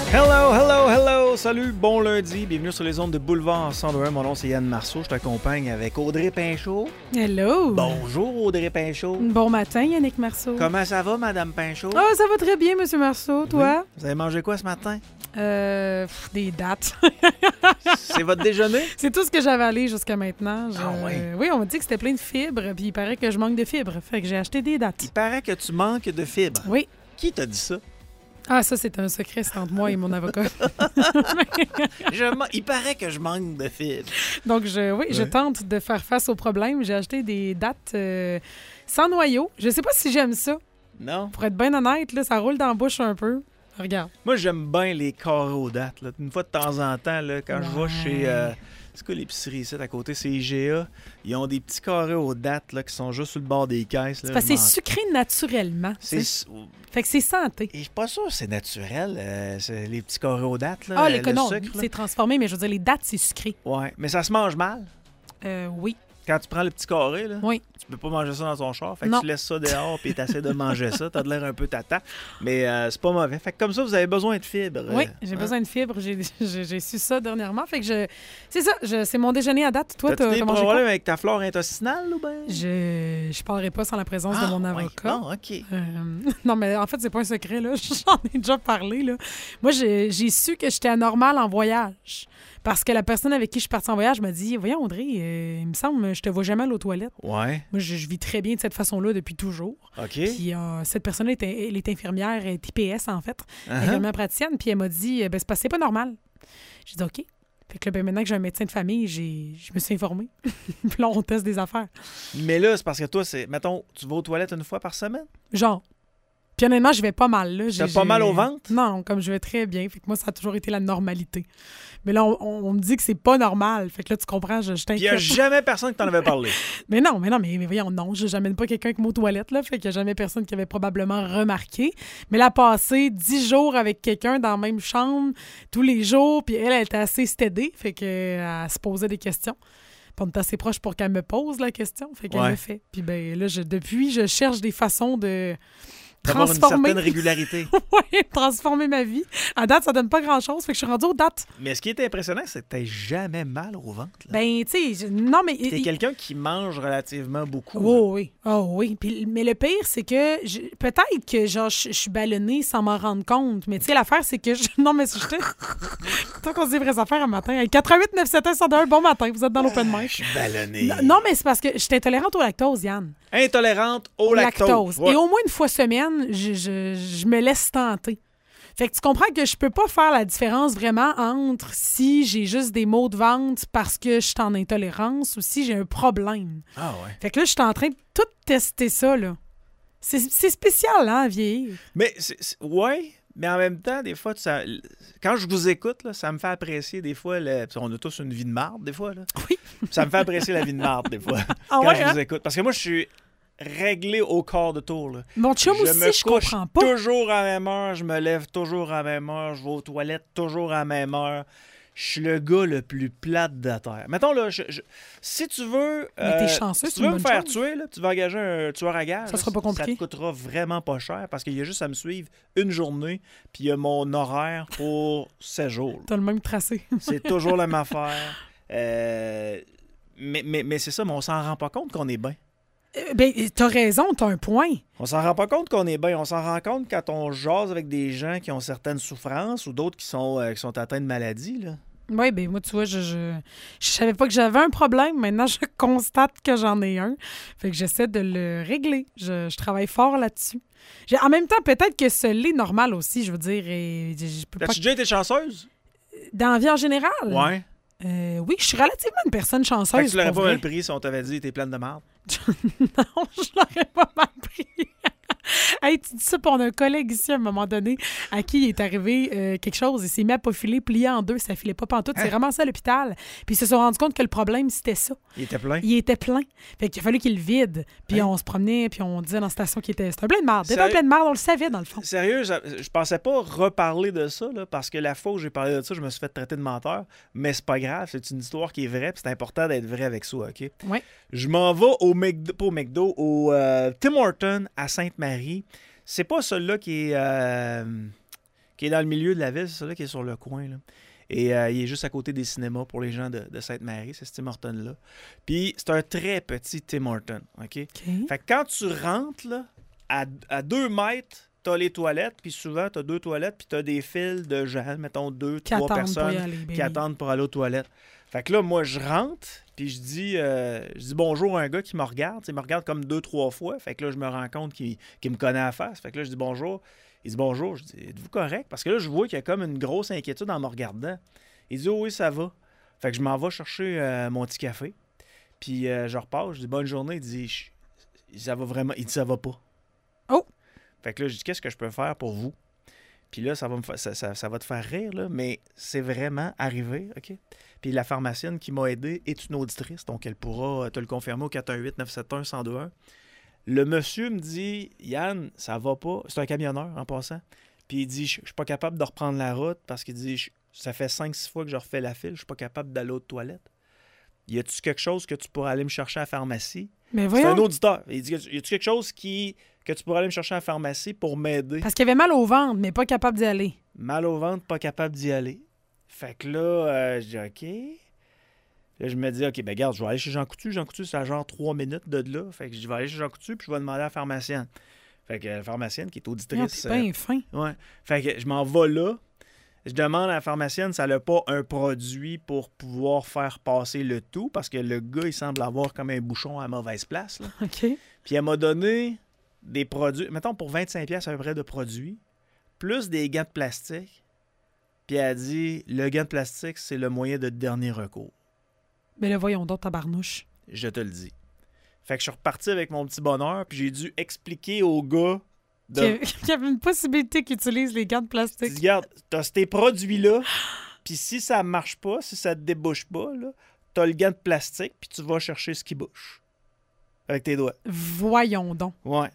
Hello, hello, hello! Salut, bon lundi. Bienvenue sur les ondes de Boulevard 101. Mon nom, c'est Yann Marceau. Je t'accompagne avec Audrey Pinchot. Hello! Bonjour, Audrey Pinchot. Bon matin, Yannick Marceau. Comment ça va, Madame Pinchot? Oh, ça va très bien, Monsieur Marceau. Toi? Oui. Vous avez mangé quoi ce matin? Des dates. C'est votre déjeuner? C'est tout ce que j'avais allé jusqu'à maintenant. Oui? Oui, on m'a dit que c'était plein de fibres, puis il paraît que je manque de fibres. Fait que j'ai acheté des dates. Il paraît que tu manques de fibres. Oui. Qui t'a dit ça? Ah, ça, c'est un secret, c'est entre moi et mon avocat. Il paraît que je manque de fibres. Donc, je tente de faire face au problème. J'ai acheté des dates sans noyau. Je sais pas si j'aime ça. Non? Pour être bien honnête, là, ça roule dans la bouche un peu. Regarde. Moi, j'aime bien les carrés aux dates. Là. Une fois de temps en temps, là, quand je vais chez... c'est quoi l'épicerie ici à côté? C'est IGA. Ils ont des petits carrés aux dates là, qui sont juste sur le bord des caisses. Là, parce que c'est sucré naturellement. Fait que c'est santé. Et je suis pas sûr que c'est naturel, c'est les petits carrés aux dates. Là, Ah, le non, sucre, c'est transformé, mais je veux dire, les dates, c'est sucré. Ouais, mais ça se mange mal. Oui. Quand tu prends le petit carré, là, Oui. tu peux pas manger ça dans ton char. Fait que non. tu laisses ça dehors puis tu essaies de manger ça. T'as de l'air un peu tata. Mais c'est pas mauvais. Fait que comme ça, vous avez besoin de fibres. Oui, j'ai besoin de fibres. J'ai su ça dernièrement. Fait que c'est ça. C'est mon déjeuner à date. Toi, t'as des mangé problèmes quoi? avec ta flore intestinale ou bien? Je parlerai pas sans la présence de mon avocat. Bon, OK. Non, mais en fait, c'est pas un secret, là. J'en ai déjà parlé, là. Moi, j'ai su que j'étais anormale en voyage. Parce que la personne avec qui je suis partie en voyage m'a dit « Voyons, Audrey, il me semble je te vois jamais aller aux toilettes. » Ouais. Moi, je vis très bien de cette façon-là depuis toujours. OK. Puis cette personne-là, elle est infirmière, elle est IPS, en fait, infirmière praticienne. Puis elle m'a dit « c'est parce que c'est pas normal. » J'ai dit « OK. » Fait que là, maintenant que j'ai un médecin de famille, je me suis informée. Puis là, on teste des affaires. Mais là, c'est parce que toi, mettons, tu vas aux toilettes une fois par semaine? Genre. Puis honnêtement, je vais pas mal. Là. T'as pas mal au ventre? Non, comme je vais très bien. Fait que moi, ça a toujours été la normalité. Mais là, on me dit que c'est pas normal. Fait que là, tu comprends, je t'inquiète. Puis il y a jamais personne qui t'en avait parlé. mais voyons, non. J'amène pas quelqu'un avec moi aux toilettes, là. Fait qu'il y a jamais personne qui avait probablement remarqué. Mais là, passer 10 jours avec quelqu'un dans la même chambre, tous les jours, puis elle était assez stédée. Fait qu'elle se posait des questions. Puis on est assez proche pour qu'elle me pose la question. Fait qu'elle le fait. Puis ben là, depuis, je cherche des façons de... D'avoir une certaine régularité. Oui, transformer ma vie. À date, ça donne pas grand-chose, fait que je suis rendue aux dates. Mais ce qui est impressionnant, c'est que t'as jamais mal au ventre. Là. Ben, tu sais, non, mais... T'es quelqu'un qui mange relativement beaucoup. Oh oui, oh oui. Puis, mais le pire, c'est que peut-être que genre je suis ballonnée sans m'en rendre compte, mais tu sais, l'affaire, c'est que... Non, mais je tant qu'on se dit vraies affaires un matin. 88 971 101, bon matin, vous êtes dans l'open mic. Je suis ballonnée. Non, mais c'est parce que je suis intolérante au lactose, Yann. Intolérante au lactose. Ouais. Et au moins une fois semaine, je me laisse tenter. Fait que tu comprends que je peux pas faire la différence vraiment entre si j'ai juste des maux de ventre parce que je suis en intolérance ou si j'ai un problème. Ah ouais. Fait que là, je suis en train de tout tester ça, là. C'est spécial, hein, vieillir. Mais, ouais, mais en même temps, des fois, quand je vous écoute, là, ça me fait apprécier des fois, on a tous une vie de marde, des fois. Là. Oui. Ça me fait apprécier la vie de marde, des fois, quand je vous écoute. Parce que moi, je suis réglé au quart de tour. Là. Mon chum aussi, je comprends pas. Toujours à la même heure, je me lève toujours à la même heure, je vais aux toilettes toujours à la même heure. Je suis le gars le plus plate de la terre. Mettons, là, si tu veux... Mais t'es chanceux, si tu veux me faire tuer, là, tu vas engager un tueur à gages. Ça sera pas compliqué. Ça te coûtera vraiment pas cher parce qu'il y a juste à me suivre une journée puis il y a mon horaire pour 7 jours. T'as le même tracé. C'est toujours la même affaire. Mais c'est ça, mais on s'en rend pas compte qu'on est bien. Ben, t'as raison, t'as un point. On s'en rend pas compte qu'on est bien. On s'en rend compte quand on jase avec des gens qui ont certaines souffrances ou d'autres qui sont atteints de maladies, là. Oui, ben moi, tu vois, je savais pas que j'avais un problème. Maintenant, je constate que j'en ai un. Fait que j'essaie de le régler. Je travaille fort là-dessus. En même temps, peut-être que ce l'est normal aussi, je veux dire. As-tu déjà été chanceuse? Dans la vie en général? Ouais. Oui, je suis relativement une personne chanceuse. Fait que tu l'aurais pas mal pris si on t'avait dit t'es pleine de marde? Non, je l'aurais pas mal pris. Hey, tu dis ça pour un collègue ici à un moment donné à qui il est arrivé quelque chose. Il s'est mis à pas filer, plié en deux, ça filait pas pantoute. C'est vraiment ça à l'hôpital. Puis ils se sont rendus compte que le problème, c'était ça. Il était plein? Il était plein. Fait qu'il a fallu qu'il le vide. Puis on se promenait, puis on disait dans la station qu'il était... C'était un plein de marde. C'était un plein de marde, on le savait dans le fond. Sérieux, je pensais pas reparler de ça, là, parce que la fois où j'ai parlé de ça, je me suis fait traiter de menteur. Mais c'est pas grave, c'est une histoire qui est vraie, puis c'est important d'être vrai avec soi, OK? Oui. Je m'en vais au Tim Hortons à Sainte-Marie. C'est pas celui-là qui qui est dans le milieu de la ville, c'est celui qui est sur le coin, là. Et il est juste à côté des cinémas pour les gens de Sainte-Marie, c'est ce Tim Hortons-là. Puis c'est un très petit Tim Hortons, OK? Fait que quand tu rentres, là, à 2 mètres, t'as les toilettes, puis souvent, t'as 2 toilettes, puis t'as des files de gens, mettons 2, 3 personnes qui attendent pour aller aux toilettes. Fait que là, moi, je rentre, puis je dis bonjour à un gars qui me regarde. Il me regarde comme 2-3 fois. Fait que là, je me rends compte qu'il me connaît à la face. Fait que là, je dis bonjour. Il dit bonjour. Je dis, êtes-vous correct? Parce que là, je vois qu'il y a comme une grosse inquiétude en me regardant. Il dit, oh, oui, ça va. Fait que je m'en vais chercher mon petit café. Puis je repars. Je dis, bonne journée. Il dit, ça va vraiment. Il dit, ça va pas. Oh! Fait que là, je dis, qu'est-ce que je peux faire pour vous? Puis là, ça va te faire rire, là, mais c'est vraiment arrivé, OK? Puis la pharmacienne qui m'a aidé est une auditrice, donc elle pourra te le confirmer au 418-971-1021. Le monsieur me dit, Yann, ça va pas. C'est un camionneur, en passant. Puis il dit, je suis pas capable de reprendre la route parce qu'il dit, ça fait 5-6 fois que je refais la file, je suis pas capable d'aller aux toilettes. Y a-tu quelque chose que tu pourrais aller me chercher à la pharmacie? Mais voyons. C'est un auditeur. Il dit, y a-tu quelque chose que tu pourrais aller me chercher à la pharmacie pour m'aider? Parce qu'il avait mal au ventre, mais pas capable d'y aller. Mal au ventre, pas capable d'y aller. Fait que là, je dis OK. Là, je me dis, OK, ben regarde, je vais aller chez Jean Coutu. Jean Coutu, c'est à genre 3 minutes de là. Fait que je vais aller chez Jean Coutu, puis je vais demander à la pharmacienne. Fait que la pharmacienne qui est auditrice. C'est bien fin. Ouais. Fait que je m'en vais là. Je demande à la pharmacienne si elle n'a pas un produit pour pouvoir faire passer le tout, parce que le gars, il semble avoir comme un bouchon à mauvaise place, là. OK. Puis elle m'a donné des produits, mettons pour 25$ à peu près de produits, plus des gants de plastique. Puis elle a dit, le gant de plastique, c'est le moyen de dernier recours. Mais là, voyons donc, tabarnouche. Je te le dis. Fait que je suis reparti avec mon petit bonheur, puis j'ai dû expliquer au gars qu'il y avait une possibilité qu'il utilise les gants de plastique. Regarde, t'as ces produits-là, puis si ça marche pas, si ça te débouche pas, là, t'as le gant de plastique, puis tu vas chercher ce qui bouche. Avec tes doigts. Voyons donc. Ouais.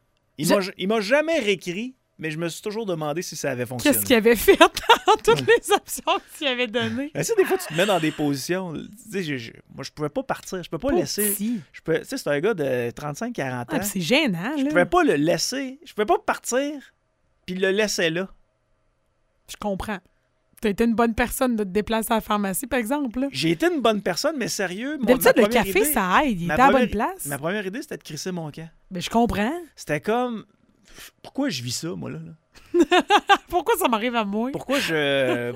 Il m'a jamais réécrit, mais je me suis toujours demandé si ça avait fonctionné. Qu'est-ce qu'il avait fait dans toutes les options qu'il avait données? Tu sais, des fois, tu te mets dans des positions. Tu sais, moi, je pouvais pas partir. Je peux pas laisser. Tu sais, c'est un gars de 35-40 ans. C'est gênant, là. Je pouvais pas le laisser. Je pouvais pas partir puis le laisser là. Je comprends. Tu as été une bonne personne de te déplacer à la pharmacie, par exemple. Là. J'ai été une bonne personne, mais sérieux. D'habitude, le café, ça aide. Il était à la bonne place. Ma première idée, c'était de crisser mon camp. Mais je comprends. C'était comme. Pourquoi je vis ça, moi, là? Pourquoi ça m'arrive à moi? Pourquoi je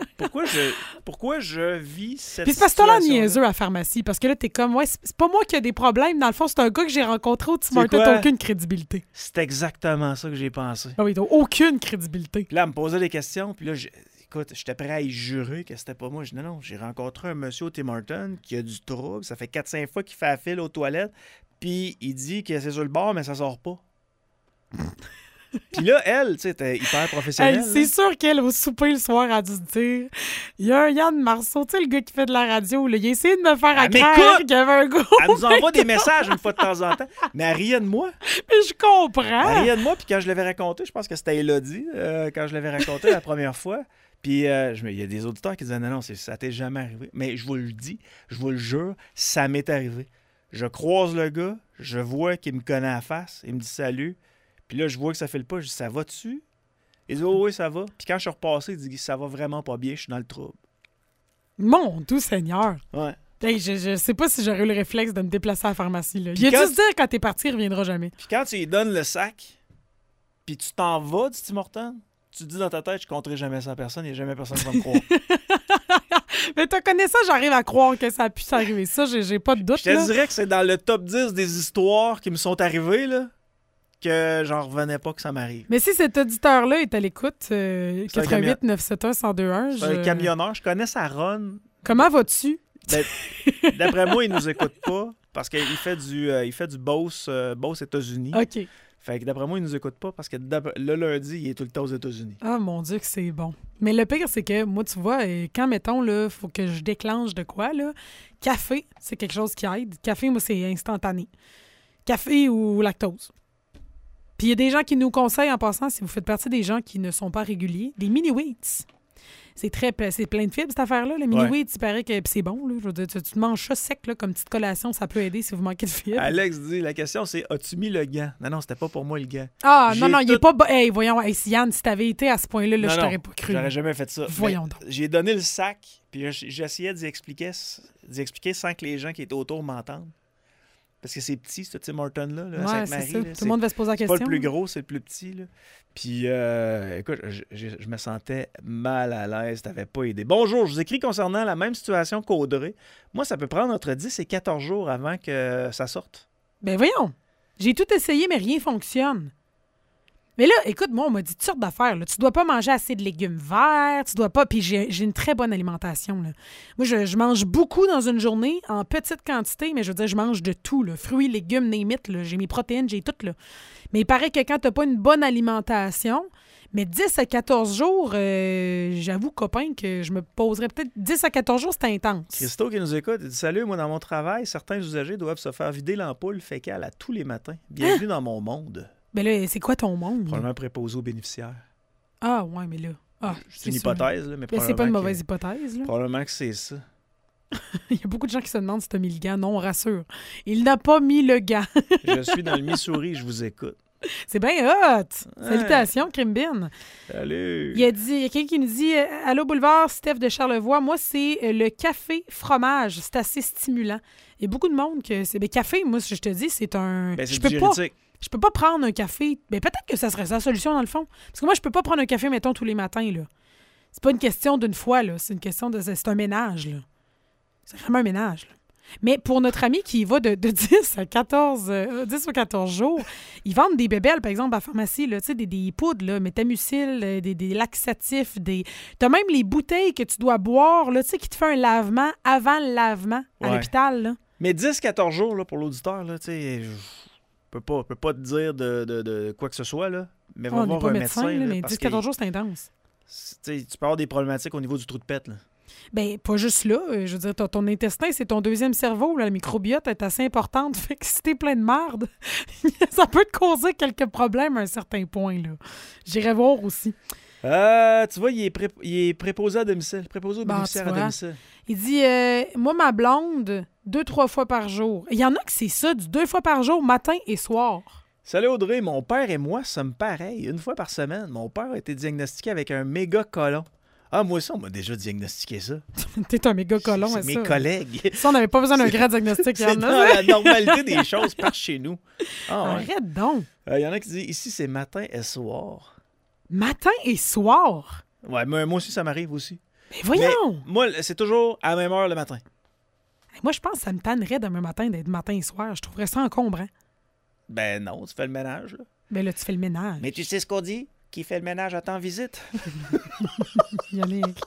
vis cette Puis c'est parce que t'as l'air niaiseux à la pharmacie. Parce que là, t'es comme, ouais, c'est pas moi qui ai des problèmes. Dans le fond, c'est un gars que j'ai rencontré au Tim Hortons. T'as aucune crédibilité. C'est exactement ça que j'ai pensé. Ah oui, t'as aucune crédibilité. Puis là, elle me posait des questions. Puis là, écoute, j'étais prêt à y jurer que c'était pas moi. Je dis non, j'ai rencontré un monsieur au Tim Hortons qui a du trouble. Ça fait 4-5 fois qu'il fait la file aux toilettes. Puis il dit que c'est sur le bord, mais ça sort pas. Puis là, elle, tu sais, était hyper professionnelle. C'est sûr qu'elle, au souper le soir, a dû se dire il y a un Yann Marceau, tu sais, le gars qui fait de la radio, là, il a essayé de me faire à craindre qu'il y avait un gars. Elle nous envoie des messages une fois de temps en temps. Mais elle riait de moi. Mais je comprends. Elle riait de moi, puis quand je l'avais raconté, je pense que c'était Élodie, quand je l'avais raconté la première fois. Puis il y a des auditeurs qui disaient non, ça t'est jamais arrivé. Mais je vous le dis, je vous le jure, ça m'est arrivé. Je croise le gars, je vois qu'il me connaît à la face, il me dit salut. Puis là, je vois que ça fait le pas. Je dis, ça va-tu? Il dit, oh oui, ça va. Puis quand je suis repassé, il dit, ça va vraiment pas bien, je suis dans le trouble. Mon doux Seigneur. Ouais. Hey, je sais pas si j'aurais eu le réflexe de me déplacer à la pharmacie. Là. Il a dû se dire, quand t'es parti, il reviendra jamais. Puis quand tu lui donnes le sac, puis tu t'en vas du Tim Hortons, tu te dis dans ta tête, je compterai jamais ça à personne, il n'y a jamais personne qui va me croire. Mais te connaissant, j'arrive à croire que ça a pu s'arriver. Ça, j'ai pas de doute. Je te dirais que c'est dans le top 10 des histoires qui me sont arrivées, là. Que j'en revenais pas que ça m'arrive. Mais si cet auditeur-là est à l'écoute, 88-971-1021... C'est un camionneur. Je connais sa run. Comment vas-tu? D'après moi, il nous écoute pas parce qu'il fait du Beauce États-Unis. OK. Fait que d'après moi, il nous écoute pas parce que le lundi, il est tout le temps aux États-Unis. Ah, mon Dieu, que c'est bon. Mais le pire, c'est que moi, tu vois, quand, mettons, il faut que je déclenche de quoi, là, café, c'est quelque chose qui aide. Café, moi, c'est instantané. Café ou lactose. Puis il y a des gens qui nous conseillent, en passant, si vous faites partie des gens qui ne sont pas réguliers, des mini-wheats. c'est plein de fibres, cette affaire-là. Le mini-wheat, il paraît que c'est bon. Là, je veux dire, tu manges ça sec là, comme petite collation, ça peut aider si vous manquez de fibres. Alex dit, la question, c'est as-tu mis le gant? Non, c'était pas pour moi le gant. Ah, non, il est pas... Hey, voyons, Yann, si t'avais été à ce point-là, je t'aurais pas cru. J'aurais jamais fait ça. Voyons donc. J'ai donné le sac, puis j'essayais d'y expliquer sans que les gens qui étaient autour m'entendent. Parce que c'est petit, ce Tim Hortons-là, à Sainte-Marie. Tout le monde va se poser la question. C'est pas le plus gros, c'est le plus petit. Là. Puis, écoute, je me sentais mal à l'aise. T'avais pas aidé. Bonjour, je vous écris concernant la même situation qu'Audrey. Moi, ça peut prendre entre 10 et 14 jours avant que ça sorte. Ben voyons. J'ai tout essayé, mais rien fonctionne. Mais là, écoute, moi, on m'a dit toutes sortes d'affaires. Là. Tu dois pas manger assez de légumes verts, tu dois pas... Puis j'ai une très bonne alimentation. Là. Moi, je mange beaucoup dans une journée, en petite quantité, mais je veux dire, je mange de tout. Là. Fruits, légumes, name it, là. J'ai mes protéines, j'ai tout. Là. Mais il paraît que quand t'as pas une bonne alimentation, mais 10 à 14 jours, j'avoue, copain, que je me poserais peut-être 10 à 14 jours, c'est intense. Christo qui nous écoute, il dit « Salut, moi, dans mon travail, certains usagers doivent se faire vider l'ampoule fécale à tous les matins. Bienvenue dans mon monde. » Ben là, c'est quoi ton monde? Probablement préposé aux bénéficiaires. Ah, ouais, mais là... Ah, c'est une hypothèse, là, mais c'est pas une mauvaise hypothèse. Là. Probablement que c'est ça. Il y a beaucoup de gens qui se demandent si tu as mis le gant. Non, on rassure. Il n'a pas mis le gant. Je suis dans le Missouri, je vous écoute. C'est bien hot! Salutations, Crimbin. Salut! Il y a quelqu'un qui nous dit « Allô, Boulevard, Steph de Charlevoix. Moi, c'est le café fromage. C'est assez stimulant. » Il y a beaucoup de monde que c'est... Ben, café, moi, je te dis, c'est un... Ben, c'est diurétique. Je peux pas prendre un café. Mais peut-être que ça serait la solution, dans le fond. Parce que moi, je peux pas prendre un café, mettons, tous les matins, là. C'est pas une question d'une fois, là. C'est une question de... C'est un ménage, là. C'est vraiment un ménage, là. Mais pour notre ami qui va de 10 à 14, 10 ou 14 jours, ils vendent des bébelles, par exemple, à la pharmacie, là, des poudres, là, métamucil, des laxatifs, t'as même les bouteilles que tu dois boire, là, qui te fait un lavement avant le lavement à l'hôpital, là. Mais 10-14 jours, là, pour l'auditeur, là, tu sais, je peux pas te dire de quoi que ce soit, là, mais va voir un médecin. Là, mais 10-14 jours, c'est intense. Tu peux avoir des problématiques au niveau du trou de pète, là. Bien, pas juste là. Je veux dire, ton intestin, c'est ton deuxième cerveau. Là. La microbiote est assez importante. Fait que si t'es plein de marde, ça peut te causer quelques problèmes à un certain point. Là. J'irai voir aussi. Tu vois, il est préposé à domicile. Préposé aux bénéficiaires à domicile. Il dit, moi, ma blonde, 2-3 fois par jour. Il y en a que c'est ça, du 2 fois par jour, matin et soir. Salut Audrey, mon père et moi sommes pareils. Une fois par semaine, mon père a été diagnostiqué avec un méga colon. Ah, moi aussi, on m'a déjà diagnostiqué ça. T'es un méga colon, c'est mes collègues. Ça, on n'avait pas besoin d'un grand diagnostic. C'est dans la normalité des choses par chez nous. Arrête donc. Il y en a qui disent, ici, c'est matin et soir. Matin et soir? Ouais, moi aussi, ça m'arrive aussi. Mais voyons! Mais moi, c'est toujours à la même heure le matin. Moi, je pense que ça me tannerait demain matin d'être matin et soir. Je trouverais ça encombrant. Ben non, tu fais le ménage, là. Ben là, tu fais le ménage. Mais tu sais ce qu'on dit? Qui fait le ménage attend visite. Yannick.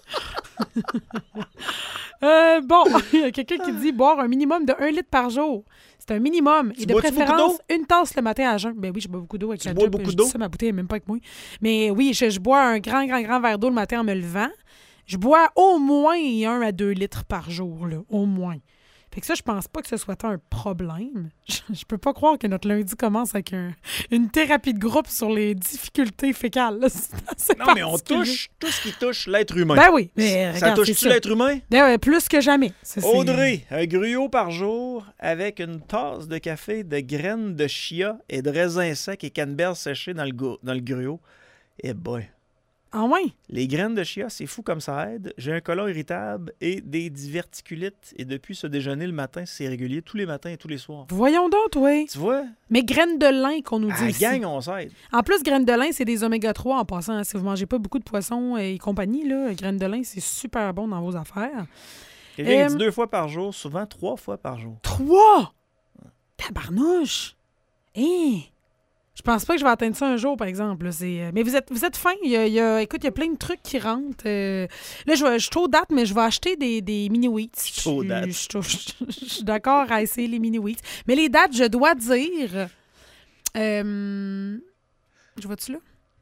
Bon, il y a quelqu'un qui dit boire un minimum de 1 litre par jour. C'est un minimum. Et de préférence, une tasse le matin à jeun. Ben oui, je bois beaucoup d'eau avec la job. Beaucoup d'eau? Ça, ma bouteille n'est même pas avec moi. Mais oui, je bois un grand verre d'eau le matin en me levant. Je bois au moins 1 à 2 litres par jour, là, au moins. Fait que ça, je pense pas que ce soit un problème. Je peux pas croire que notre lundi commence avec une thérapie de groupe sur les difficultés fécales. Là. Non, mais on touche tout ce qui touche l'être humain. Ben oui. Mais ça touche-tu l'être humain? Ben, plus que jamais. Audrey, un gruau par jour avec une tasse de café de graines de chia et de raisins secs et canneberges séchées dans le gruau. Eh boy. Ah ouais? Les graines de chia, c'est fou comme ça aide. J'ai un côlon irritable et des diverticulites. Et depuis ce déjeuner le matin, c'est régulier tous les matins et tous les soirs. Voyons donc, oui. Tu vois? Mais graines de lin qu'on nous dit ici. Gang, on s'aide. En plus, graines de lin, c'est des oméga 3 en passant. Hein. Si vous mangez pas beaucoup de poissons et compagnie, là, graines de lin, c'est super bon dans vos affaires. Quelqu'un dit 2 fois par jour, souvent 3 fois par jour. 3? Tabarnouche! Hein? Je pense pas que je vais atteindre ça un jour, par exemple. Là, mais vous êtes fin. Écoute, il y a plein de trucs qui rentrent. Là, je suis trop date, mais je vais acheter des mini-wheats. Je suis d'accord à essayer les mini-wheats. Mais les dates, je dois dire... je vois-tu là?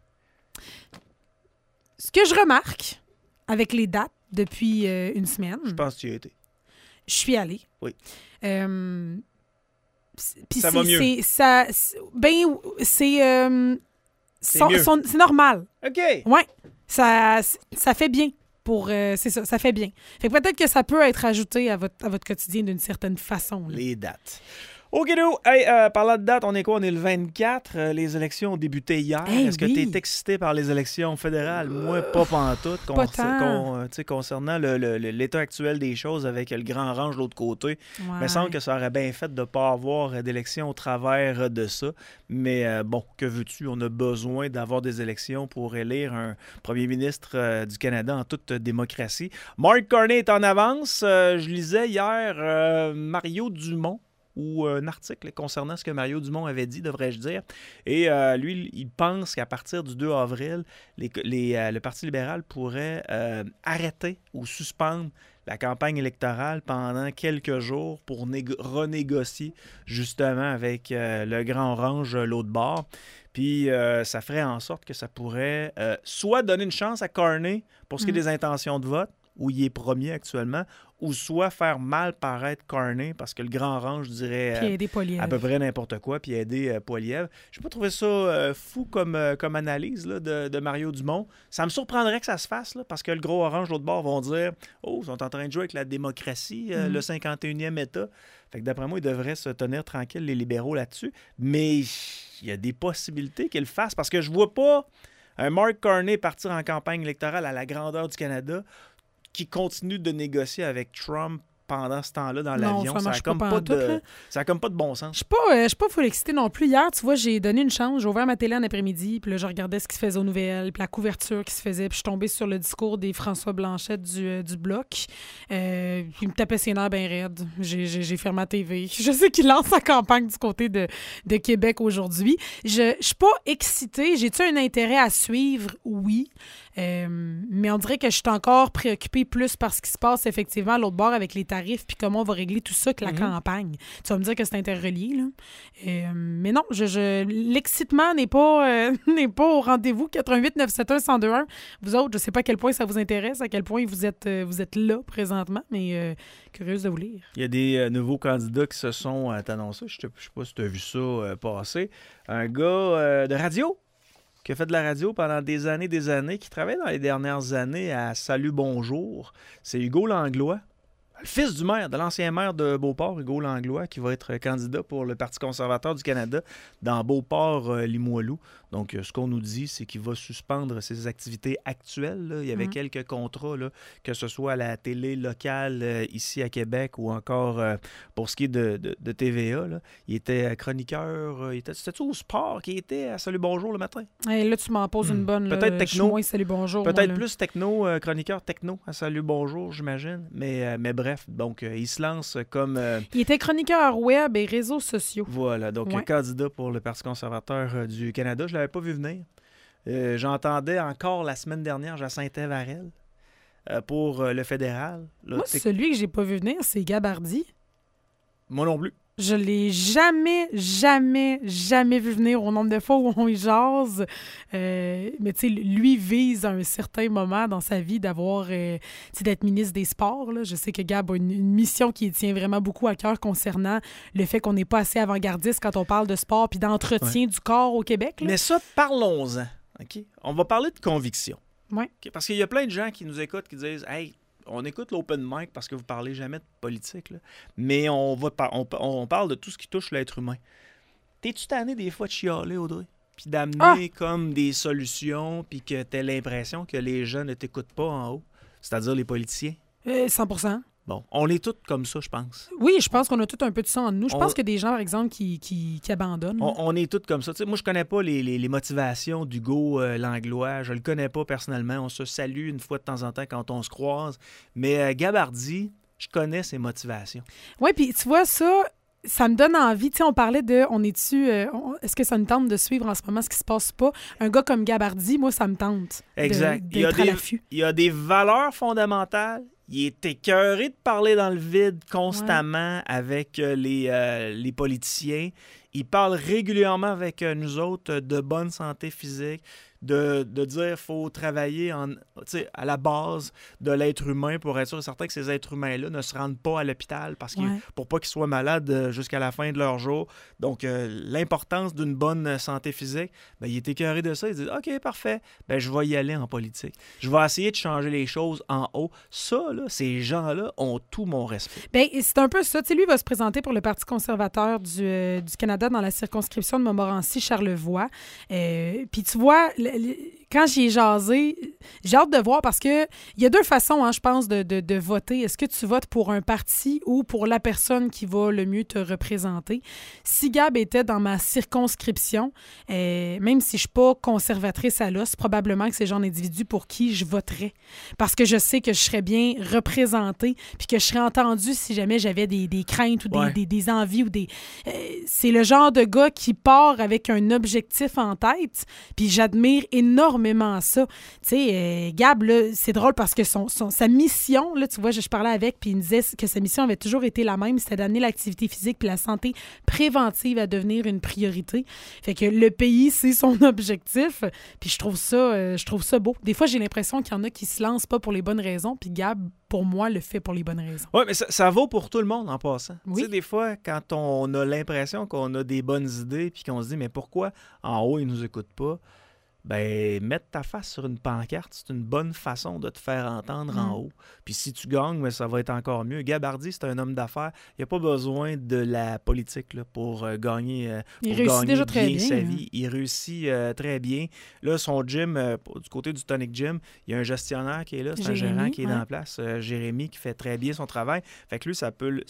Ce que je remarque avec les dates depuis une semaine... Je pense que tu y as été. Je suis allée. Oui. Puis ça va mieux. C'est normal. OK. Ouais. Ça fait bien. c'est ça fait bien. Fait que peut-être que ça peut être ajouté à votre quotidien d'une certaine façon. Là. Les dates. OK, hey, parlant de date, on est quoi? On est le 24. Les élections ont débuté hier. Est-ce que tu es excité par les élections fédérales? Moi, pas pantoute. Concernant l'état actuel des choses avec le Grand Orange de l'autre côté. Il me semble que ça aurait bien fait de ne pas avoir d'élections au travers de ça. Mais bon, que veux-tu? On a besoin d'avoir des élections pour élire un premier ministre du Canada en toute démocratie. Mark Carney est en avance. Je lisais hier Mario Dumont, ou un article concernant ce que Mario Dumont avait dit, devrais-je dire. Et lui, il pense qu'à partir du 2 avril, le Parti libéral pourrait arrêter ou suspendre la campagne électorale pendant quelques jours pour renégocier justement avec le Grand Orange l'autre bord. Puis ça ferait en sorte que ça pourrait soit donner une chance à Carney pour ce qui est des intentions de vote, où il est premier actuellement, ou soit faire mal paraître Carney, parce que le Grand Orange dirait à peu près n'importe quoi, puis aider Poilievre. Je n'ai pas trouvé ça fou comme analyse là, de Mario Dumont. Ça me surprendrait que ça se fasse, là, parce que le Gros Orange, l'autre bord, vont dire « Oh, ils sont en train de jouer avec la démocratie, le 51e État. » Fait que d'après moi, ils devraient se tenir tranquilles, les libéraux, là-dessus. Mais il y a des possibilités qu'ils le fassent, parce que je vois pas un Mark Carney partir en campagne électorale à la grandeur du Canada qui continue de négocier avec Trump pendant ce temps-là dans l'avion. Ça n'a comme pas de bon sens. Je suis pas full excitée non plus. Hier, tu vois, j'ai donné une chance. J'ai ouvert ma télé en après-midi, puis là, je regardais ce qui se faisait aux nouvelles, puis la couverture qui se faisait, puis je suis tombée sur le discours des François Blanchet du Bloc. Il me tapait ses nerfs bien raides. J'ai fermé ma TV. Je sais qu'il lance sa campagne du côté de Québec aujourd'hui. Je suis pas excitée. J'ai-tu un intérêt à suivre? Oui. Mais on dirait que je suis encore préoccupée plus par ce qui se passe effectivement à l'autre bord avec les tarifs puis comment on va régler tout ça que la campagne. Tu vas me dire que c'est interrelié, là. Mais non, l'excitement n'est pas au rendez-vous. 88 971 1021. Vous autres, je sais pas à quel point ça vous intéresse, à quel point vous êtes là présentement, mais curieuse de vous lire. Il y a des nouveaux candidats qui se sont annoncés. Je ne sais pas si tu as vu ça passer. Un gars de radio qui a fait de la radio pendant des années, qui travaille dans les dernières années à Salut Bonjour. C'est Hugo Langlois, le fils du maire, de l'ancien maire de Beauport, Hugo Langlois, qui va être candidat pour le Parti conservateur du Canada dans Beauport-Limoilou. Donc, ce qu'on nous dit, c'est qu'il va suspendre ses activités actuelles. Là. Il y avait quelques contrats, là, que ce soit à la télé locale ici à Québec ou encore pour ce qui est de TVA. Là. Il était chroniqueur. C'était-tu au sport qui était à Salut Bonjour le matin? Hey, là, tu m'en poses une bonne. Peut-être techno. Je suis moins Salut Bonjour. Peut-être plus techno, chroniqueur techno à Salut Bonjour, j'imagine. Mais bref, donc il se lance comme... Il était chroniqueur web et réseaux sociaux. Voilà, donc candidat pour le Parti conservateur du Canada. Je ne l'avais pas vu venir. J'entendais encore la semaine dernière Jacinthe Varel pour le fédéral. Là, moi, celui que j'ai pas vu venir, c'est Gabardy. Moi non plus. Je l'ai jamais vu venir au nombre de fois où on y jase. Mais tu sais, lui vise à un certain moment dans sa vie d'être ministre des Sports. Là. Je sais que Gab a une mission qui tient vraiment beaucoup à cœur concernant le fait qu'on n'est pas assez avant-gardiste quand on parle de sport puis d'entretien du corps au Québec. Là. Mais ça, parlons-en. Okay? On va parler de conviction. Ouais. Okay? Parce qu'il y a plein de gens qui nous écoutent qui disent « Hey, on écoute l'open mic parce que vous parlez jamais de politique, là. Mais on parle de tout ce qui touche l'être humain. » T'es-tu tanné des fois de chialer, Audrey? Puis d'amener comme des solutions, puis que t'as l'impression que les gens ne t'écoutent pas en haut? C'est-à-dire les politiciens? 100%. Bon, on est tous comme ça, je pense. Oui, je pense qu'on a tous un peu de ça en nous. Je pense qu'il y a des gens, par exemple, qui abandonnent. On est tous comme ça. T'sais, moi, je connais pas les motivations d'Hugo Langlois. Je le connais pas personnellement. On se salue une fois de temps en temps quand on se croise. Mais Gabardy, je connais ses motivations. Oui, puis tu vois, ça me donne envie. Tu sais, on parlait de, est-ce que ça nous tente de suivre en ce moment ce qui se passe pas? Un gars comme Gabardy, moi, ça me tente d'être à l'affût. Il y a des valeurs fondamentales. Il est écœuré de parler dans le vide constamment avec les politiciens. Il parle régulièrement avec nous autres de bonne santé physique. de dire qu'il faut travailler à la base de l'être humain pour être sûr et certain que ces êtres humains-là ne se rendent pas à l'hôpital pour pas qu'ils soient malades jusqu'à la fin de leur jour. Donc, l'importance d'une bonne santé physique, il est écœuré de ça. Il dit « OK, parfait, je vais y aller en politique. Je vais essayer de changer les choses en haut. » Ça, là, ces gens-là ont tout mon respect. Bien, c'est un peu ça. Tu sais, lui, il va se présenter pour le Parti conservateur du Canada dans la circonscription de Montmorency-Charlevoix. Puis tu vois, quand j'y ai jasé, j'ai hâte de voir parce que il y a deux façons, je pense, de voter. Est-ce que tu votes pour un parti ou pour la personne qui va le mieux te représenter? Si Gab était dans ma circonscription, même si je ne suis pas conservatrice à l'os, probablement que c'est le genre d'individu pour qui je voterais. Parce que je sais que je serais bien représentée puis que je serais entendue si jamais j'avais des craintes ou des envies ou des... c'est le genre de gars qui part avec un objectif en tête, puis j'admire énormément ça. Tu sais, Gab, là, c'est drôle parce que sa mission, là, tu vois, je parlais avec, puis il me disait que sa mission avait toujours été la même, c'était d'amener l'activité physique puis la santé préventive à devenir une priorité. Fait que le pays, c'est son objectif, puis je trouve ça beau. Des fois, j'ai l'impression qu'il y en a qui se lancent pas pour les bonnes raisons, puis Gab, pour moi, le fait pour les bonnes raisons. Oui, mais ça vaut pour tout le monde en passant. Oui. Tu sais, des fois, quand on a l'impression qu'on a des bonnes idées puis qu'on se dit « Mais pourquoi en haut, ils nous écoutent pas? » Mettre ta face sur une pancarte, c'est une bonne façon de te faire entendre en haut. Puis si tu gagnes, ça va être encore mieux. Gab Hardy, c'est un homme d'affaires. Il n'a pas besoin de la politique là, pour gagner, il réussit déjà très bien sa vie. Il réussit très bien. Là, son gym, du côté du Tonic Gym, il y a un gestionnaire qui est là, c'est un gérant qui est en place, Jérémy, qui fait très bien son travail. Fait que lui,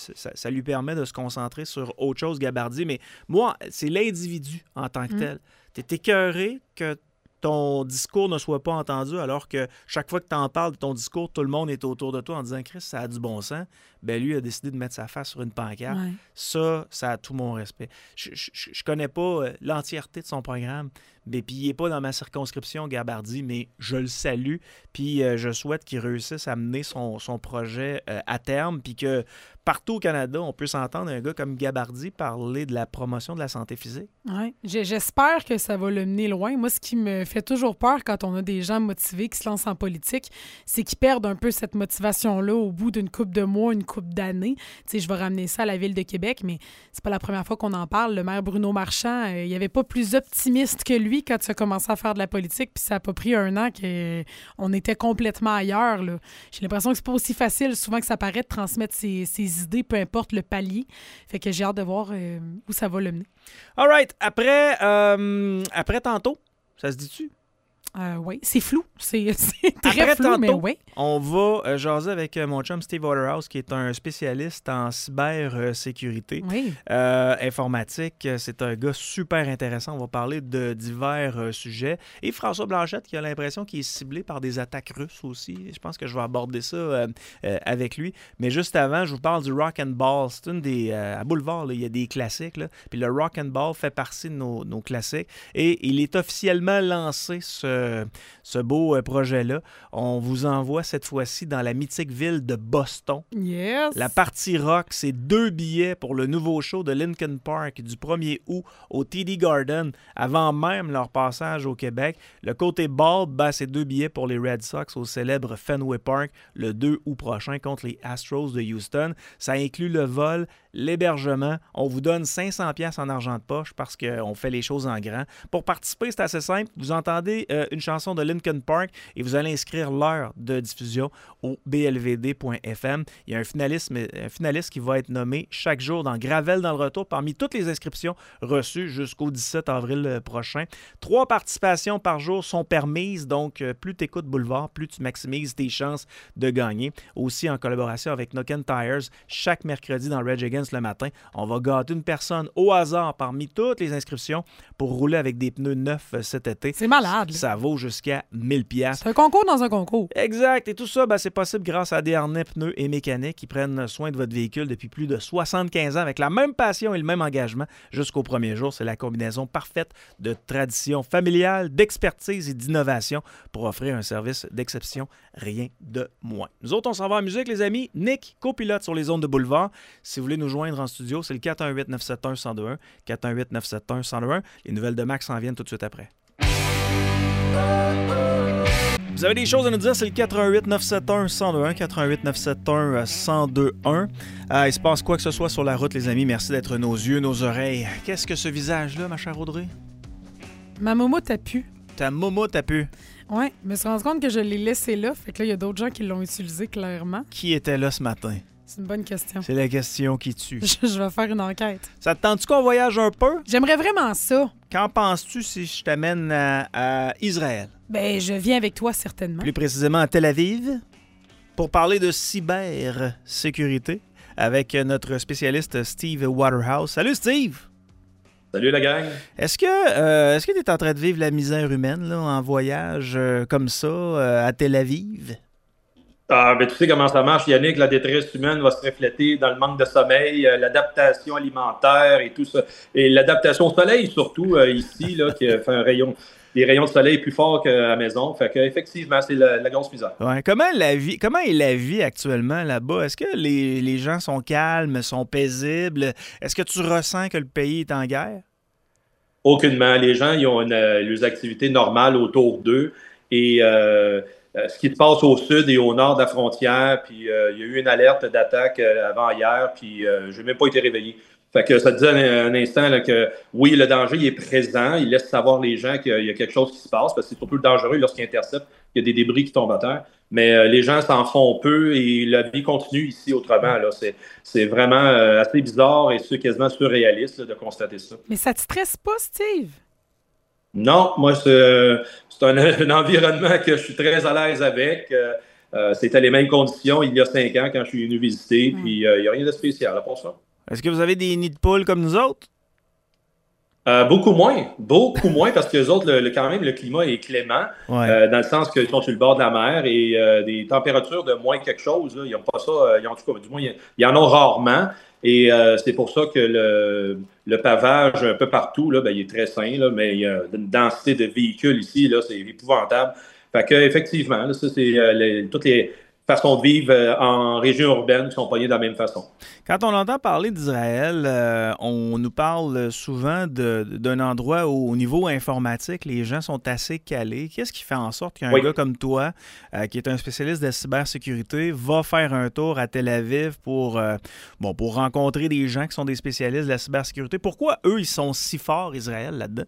ça lui permet de se concentrer sur autre chose, Gab Hardy. Mais moi, c'est l'individu en tant que tel. Tu es écœuré que ton discours ne soit pas entendu alors que chaque fois que tu en parles de ton discours, tout le monde est autour de toi en disant « Chris, ça a du bon sens ». Lui a décidé de mettre sa face sur une pancarte. Ouais. Ça a tout mon respect. Je connais pas l'entièreté de son programme, puis il n'est pas dans ma circonscription, Gab Hardy, mais je le salue, puis je souhaite qu'il réussisse à mener son projet à terme, puis que partout au Canada, on peut s'entendre un gars comme Gab Hardy parler de la promotion de la santé physique. Oui, j'espère que ça va le mener loin. Moi, ce qui me fait toujours peur quand on a des gens motivés qui se lancent en politique, c'est qu'ils perdent un peu cette motivation-là au bout d'une couple de mois, une couple d'années. Tu sais, je vais ramener ça à la Ville de Québec, mais c'est pas la première fois qu'on en parle. Le maire Bruno Marchand, il n'y avait pas plus optimiste que lui quand il a commencé à faire de la politique, puis ça n'a pas pris un an qu'on était complètement ailleurs, là. J'ai l'impression que c'est pas aussi facile souvent que ça paraît de transmettre ses idées, peu importe le palier. Fait que j'ai hâte de voir où ça va le mener. All right. Après tantôt, ça se dit-tu? Oui, c'est flou. C'est très après flou, tantôt, mais oui. On va jaser avec mon chum Steve Waterhouse, qui est un spécialiste en cybersécurité informatique. C'est un gars super intéressant. On va parler de divers sujets. Et François Blanchette, qui a l'impression qu'il est ciblé par des attaques russes aussi. Je pense que je vais aborder ça avec lui. Mais juste avant, je vous parle du Rock and Ball. C'est une des... à Boulevard, là, il y a des classiques. Là. Puis le Rock and Ball fait partie de nos classiques. Et il est officiellement lancé ce beau projet-là. On vous envoie cette fois-ci dans la mythique ville de Boston. Yes! La partie rock, c'est 2 billets pour le nouveau show de Linkin Park du 1er août au TD Garden, avant même leur passage au Québec. Le côté ball, c'est 2 billets pour les Red Sox au célèbre Fenway Park le 2 août prochain contre les Astros de Houston. Ça inclut le vol, l'hébergement. On vous donne 500$ en argent de poche parce qu'on fait les choses en grand. Pour participer, c'est assez simple. Vous entendez une chanson de Linkin Park et vous allez inscrire l'heure de diffusion au blvd.fm. Il y a un finaliste qui va être nommé chaque jour dans Gravel dans le retour parmi toutes les inscriptions reçues jusqu'au 17 avril prochain. 3 participations par jour sont permises, donc plus tu écoutes Boulevard, plus tu maximises tes chances de gagner. Aussi en collaboration avec Noken Tires, chaque mercredi dans Rage Against le matin, on va gâter une personne au hasard parmi toutes les inscriptions pour rouler avec des pneus neufs cet été. C'est malade. Ça vaut jusqu'à 1000$. C'est un concours dans un concours. Exact. Et tout ça, c'est possible grâce à des harnais, pneus et mécaniques qui prennent soin de votre véhicule depuis plus de 75 ans avec la même passion et le même engagement jusqu'au premier jour. C'est la combinaison parfaite de tradition familiale, d'expertise et d'innovation pour offrir un service d'exception, rien de moins. Nous autres, on s'en va en musique, les amis. Nick, copilote sur les ondes de Boulevard. Si vous voulez nous joindre en studio, c'est le 418-971-1021. 418-971-1021. Les nouvelles de Max s'en viennent tout de suite après. Vous avez des choses à nous dire, c'est le 88 971 1021, 88 971 1021. Il se passe quoi que ce soit sur la route, les amis. Merci d'être nos yeux, nos oreilles. Qu'est-ce que ce visage-là, ma chère Audrey? Ma momo t'a pu. Ta momo t'a pu. Oui, je me suis rendu compte que je l'ai laissé là. Fait que là, il y a d'autres gens qui l'ont utilisé clairement. Qui était là ce matin? C'est une bonne question. C'est la question qui tue. Je vais faire une enquête. Ça te tente-tu qu'on voyage un peu? J'aimerais vraiment ça. Qu'en penses-tu si je t'amène à Israël? Ben, je viens avec toi certainement. Plus précisément à Tel Aviv, pour parler de cybersécurité avec notre Steve Waterhouse. Salut Steve! Salut la gang! Est-ce que tu es en train de vivre la misère humaine là, en voyage comme ça à Tel Aviv? Ben, tu sais comment ça marche, Yannick, la détresse humaine va se refléter dans le manque de sommeil, l'adaptation alimentaire et tout ça. Et l'adaptation au soleil, surtout ici, là, qui fait des rayons de soleil plus forts qu'à la maison. Fait qu'effectivement, c'est la grosse misère. Ouais. Comment est la vie actuellement là-bas? Est-ce que les gens sont calmes, sont paisibles? Est-ce que tu ressens que le pays est en guerre? Aucunement. Les gens, ils ont leurs activités normales autour d'eux. Et ce qui se passe au sud et au nord de la frontière, puis il y a eu une alerte d'attaque avant-hier, puis je n'ai même pas été réveillé. Fait que ça te dit un instant là, que oui, le danger il est présent, il laisse savoir les gens qu'il y a quelque chose qui se passe, parce que c'est surtout dangereux lorsqu'il intercepte, il y a des débris qui tombent à terre. Mais les gens s'en font peu et la vie continue ici autrement. Là. C'est vraiment assez bizarre et quasiment surréaliste là, de constater ça. Mais ça te stresse pas, Steve? Non, moi, c'est un environnement que je suis très à l'aise avec. C'était les mêmes conditions il y a 5 ans quand je suis venu visiter, puis il n'y a rien de spécial là, pour ça. Est-ce que vous avez des nids de poules comme nous autres? Beaucoup moins, parce que les autres, quand même, le climat est clément, dans le sens qu'ils sont sur le bord de la mer et des températures de moins quelque chose, là, ils n'ont pas ça, en tout cas, du moins, ils en ont rarement. Et c'est pour ça que le pavage un peu partout, là, ben, il est très sain, là, mais il y a une densité de véhicules ici, là, c'est épouvantable. Fait que, effectivement, là, ça, c'est toutes les façons de vivre en région urbaine qui sont pognées de la même façon. Quand on entend parler d'Israël, on nous parle souvent d'un endroit où, au niveau informatique, les gens sont assez calés. Qu'est-ce qui fait en sorte qu'un gars comme toi, qui est un spécialiste de la cybersécurité, va faire un tour à Tel Aviv pour rencontrer des gens qui sont des spécialistes de la cybersécurité? Pourquoi eux, ils sont si forts, Israël, là-dedans?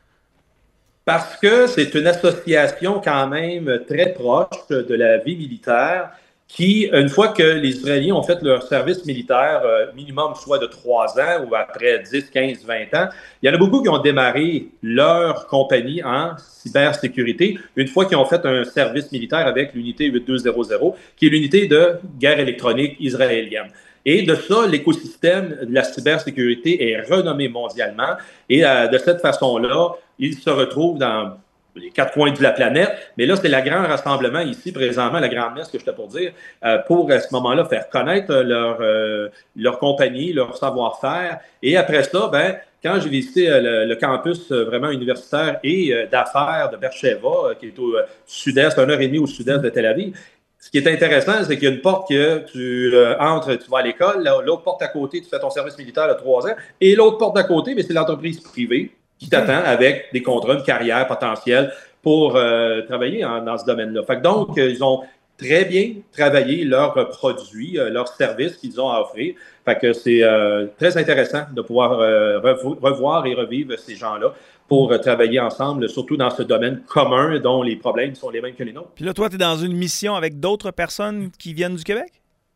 Parce que c'est une association quand même très proche de la vie militaire qui, une fois que les Israéliens ont fait leur service militaire, minimum soit de 3 ans ou après 10, 15, 20 ans, il y en a beaucoup qui ont démarré leur compagnie en cybersécurité une fois qu'ils ont fait un service militaire avec l'unité 8200, qui est l'unité de guerre électronique israélienne. Et de ça, l'écosystème de la cybersécurité est renommé mondialement. Et de cette façon-là, ils se retrouvent dans les 4 coins de la planète. Mais là, c'est le grand rassemblement ici, présentement, la grande messe que j'étais pour dire, pour à ce moment-là faire connaître leur compagnie, leur savoir-faire. Et après ça, ben, quand j'ai visité le campus vraiment universitaire et d'affaires de Beersheva, qui est au sud-est, 1h30 au sud-est de Tel Aviv, ce qui est intéressant, c'est qu'il y a une porte que tu entres, tu vas à l'école, l'autre porte à côté, tu fais ton service militaire de 3 ans, et l'autre porte à côté, mais c'est l'entreprise privée qui t'attend avec des contrats, une carrière potentielle pour travailler dans ce domaine-là. Fait que donc, ils ont très bien travaillé leurs produits, leurs services qu'ils ont à offrir. Fait que c'est très intéressant de pouvoir revoir et revivre ces gens-là pour travailler ensemble, surtout dans ce domaine commun dont les problèmes sont les mêmes que les nôtres. Puis là, toi, tu es dans une mission avec d'autres personnes qui viennent du Québec?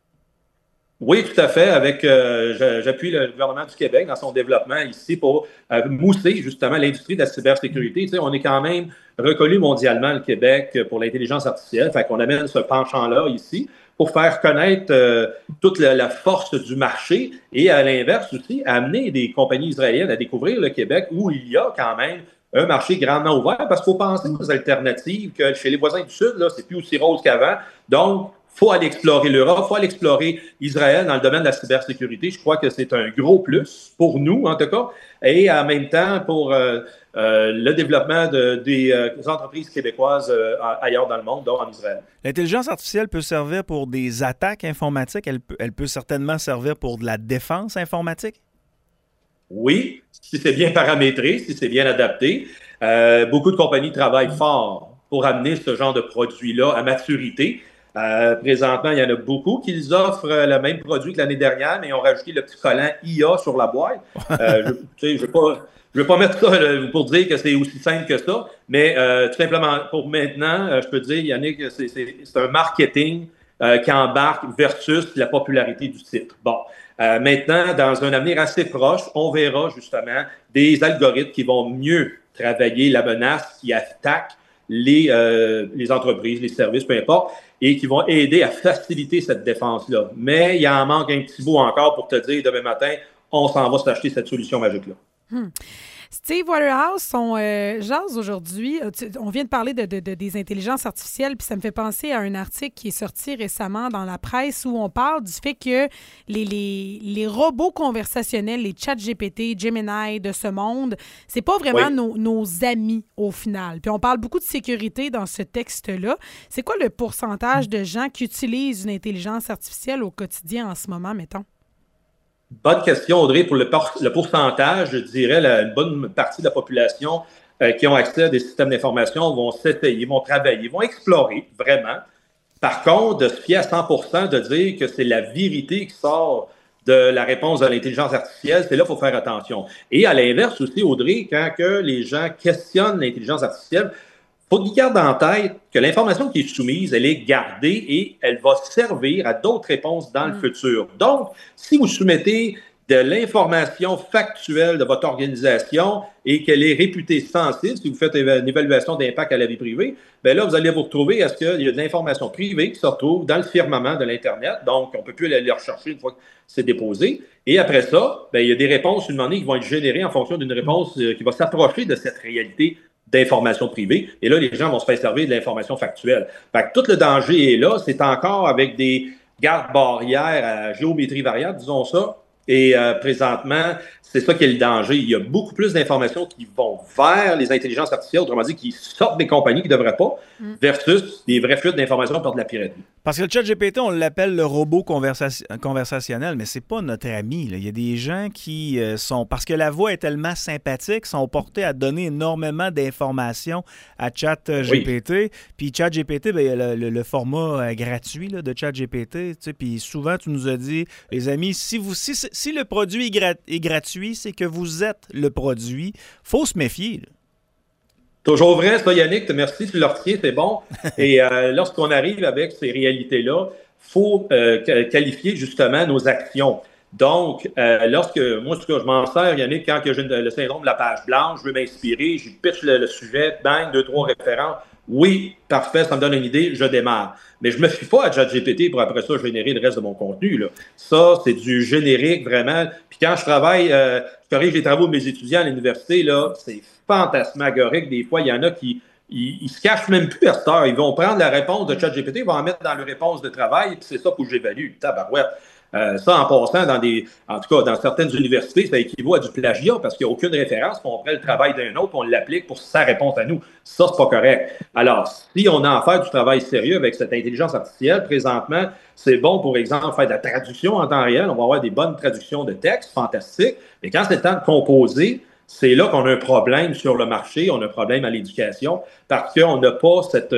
Oui, tout à fait. J'appuie le gouvernement du Québec dans son développement ici pour mousser justement l'industrie de la cybersécurité. Tu sais, on est quand même reconnu mondialement, le Québec, pour l'intelligence artificielle. Fait qu'on amène ce penchant-là ici pour faire connaître toute la force du marché et à l'inverse aussi, amener des compagnies israéliennes à découvrir le Québec où il y a quand même un marché grandement ouvert parce qu'il faut penser aux alternatives que chez les voisins du Sud, là, c'est plus aussi rose qu'avant. Donc, il faut aller explorer l'Europe, il faut aller explorer Israël dans le domaine de la cybersécurité. Je crois que c'est un gros plus pour nous, en tout cas, et en même temps pour le développement des entreprises québécoises ailleurs dans le monde, dont en Israël. L'intelligence artificielle peut servir pour des attaques informatiques. Elle peut certainement servir pour de la défense informatique. Oui, si c'est bien paramétré, si c'est bien adapté. Beaucoup de compagnies travaillent fort pour amener ce genre de produit-là à maturité. Présentement, il y en a beaucoup qui offrent le même produit que l'année dernière, mais ils ont rajouté le petit collant IA sur la boîte. Je ne vais pas mettre ça pour dire que c'est aussi simple que ça, mais tout simplement, pour maintenant, je peux te dire, Yannick, c'est un marketing qui embarque versus la popularité du titre. Bon. Maintenant, dans un avenir assez proche, on verra justement des algorithmes qui vont mieux travailler la menace qui attaque les entreprises, les services, peu importe, et qui vont aider à faciliter cette défense-là. Mais il en manque un petit bout encore pour te dire, demain matin, on s'en va s'acheter cette solution magique-là. Steve Waterhouse, on jase aujourd'hui. On vient de parler des intelligences artificielles, puis ça me fait penser à un article qui est sorti récemment dans la presse où on parle du fait que les robots conversationnels, les ChatGPT, Gemini de ce monde, c'est pas vraiment nos amis au final. Puis on parle beaucoup de sécurité dans ce texte-là. C'est quoi le pourcentage de gens qui utilisent une intelligence artificielle au quotidien en ce moment, mettons? Bonne question, Audrey. Pour le pourcentage, je dirais une bonne partie de la population qui ont accès à des systèmes d'information vont s'essayer, vont travailler, vont explorer vraiment. Par contre, de se fier à 100% de dire que c'est la vérité qui sort de la réponse de l'intelligence artificielle, c'est là qu'il faut faire attention. Et à l'inverse aussi, Audrey, quand que les gens questionnent l'intelligence artificielle, il faut qu'ils gardent en tête que l'information qui est soumise, elle est gardée et elle va servir à d'autres réponses dans le futur. Donc, si vous soumettez de l'information factuelle de votre organisation et qu'elle est réputée sensible, si vous faites une évaluation d'impact à la vie privée, bien là, vous allez vous retrouver à ce qu'il y a de l'information privée qui se retrouve dans le firmament de l'Internet. Donc, on ne peut plus aller rechercher une fois que c'est déposé. Et après ça, bien, il y a des réponses, une année, qui vont être générées en fonction d'une réponse qui va s'approcher de cette réalité d'informations privées. Et là, les gens vont se faire servir de l'information factuelle. Fait que tout le danger est là. C'est encore avec des gardes-barrières à géométrie variable, disons ça. Et présentement, c'est ça qui est le danger. Il y a beaucoup plus d'informations qui vont vers les intelligences artificielles, autrement dit, qui sortent des compagnies qui ne devraient pas, versus des vraies fuites d'informations par de la piraterie. Parce que le ChatGPT, on l'appelle le robot conversationnel, mais c'est pas notre ami. Là. Il y a des gens qui sont, parce que la voix est tellement sympathique, sont portés à donner énormément d'informations à ChatGPT. Oui. Puis ChatGPT, ben, il y a le format gratuit là, de ChatGPT. Tu sais, puis souvent, tu nous as dit, les amis, si le produit est gratuit, c'est que vous êtes le produit. Faut se méfier. Là. Toujours vrai, ça, Yannick. Merci, tu le retiens, c'est bon. Et lorsqu'on arrive avec ces réalités-là, il faut qualifier justement nos actions. Donc, lorsque moi, je m'en sers, Yannick, quand j'ai le syndrome de la page blanche, je veux m'inspirer, je pitch le sujet, bang, 2-3 références. Oui, parfait, ça me donne une idée, je démarre. Mais je ne me fie pas à ChatGPT pour après ça générer le reste de mon contenu. Là. Ça, c'est du générique, vraiment. Puis quand je travaille, je corrige les travaux de mes étudiants à l'université, là, c'est fantasmagorique. Des fois, il y en a qui ils se cachent même plus à cette heure. Ils vont prendre la réponse de ChatGPT, ils vont en mettre dans leur réponse de travail, puis c'est ça que j'évalue. Tabarouette. Ça, en passant en tout cas, dans certaines universités, ça équivaut à du plagiat parce qu'il n'y a aucune référence. On prend le travail d'un autre, on l'applique pour sa réponse à nous. Ça, c'est pas correct. Alors, si on a à faire du travail sérieux avec cette intelligence artificielle, présentement, c'est bon, pour exemple, faire de la traduction en temps réel. On va avoir des bonnes traductions de texte, fantastiques. Mais quand c'est le temps de composer, c'est là qu'on a un problème sur le marché, on a un problème à l'éducation parce qu'on n'a pas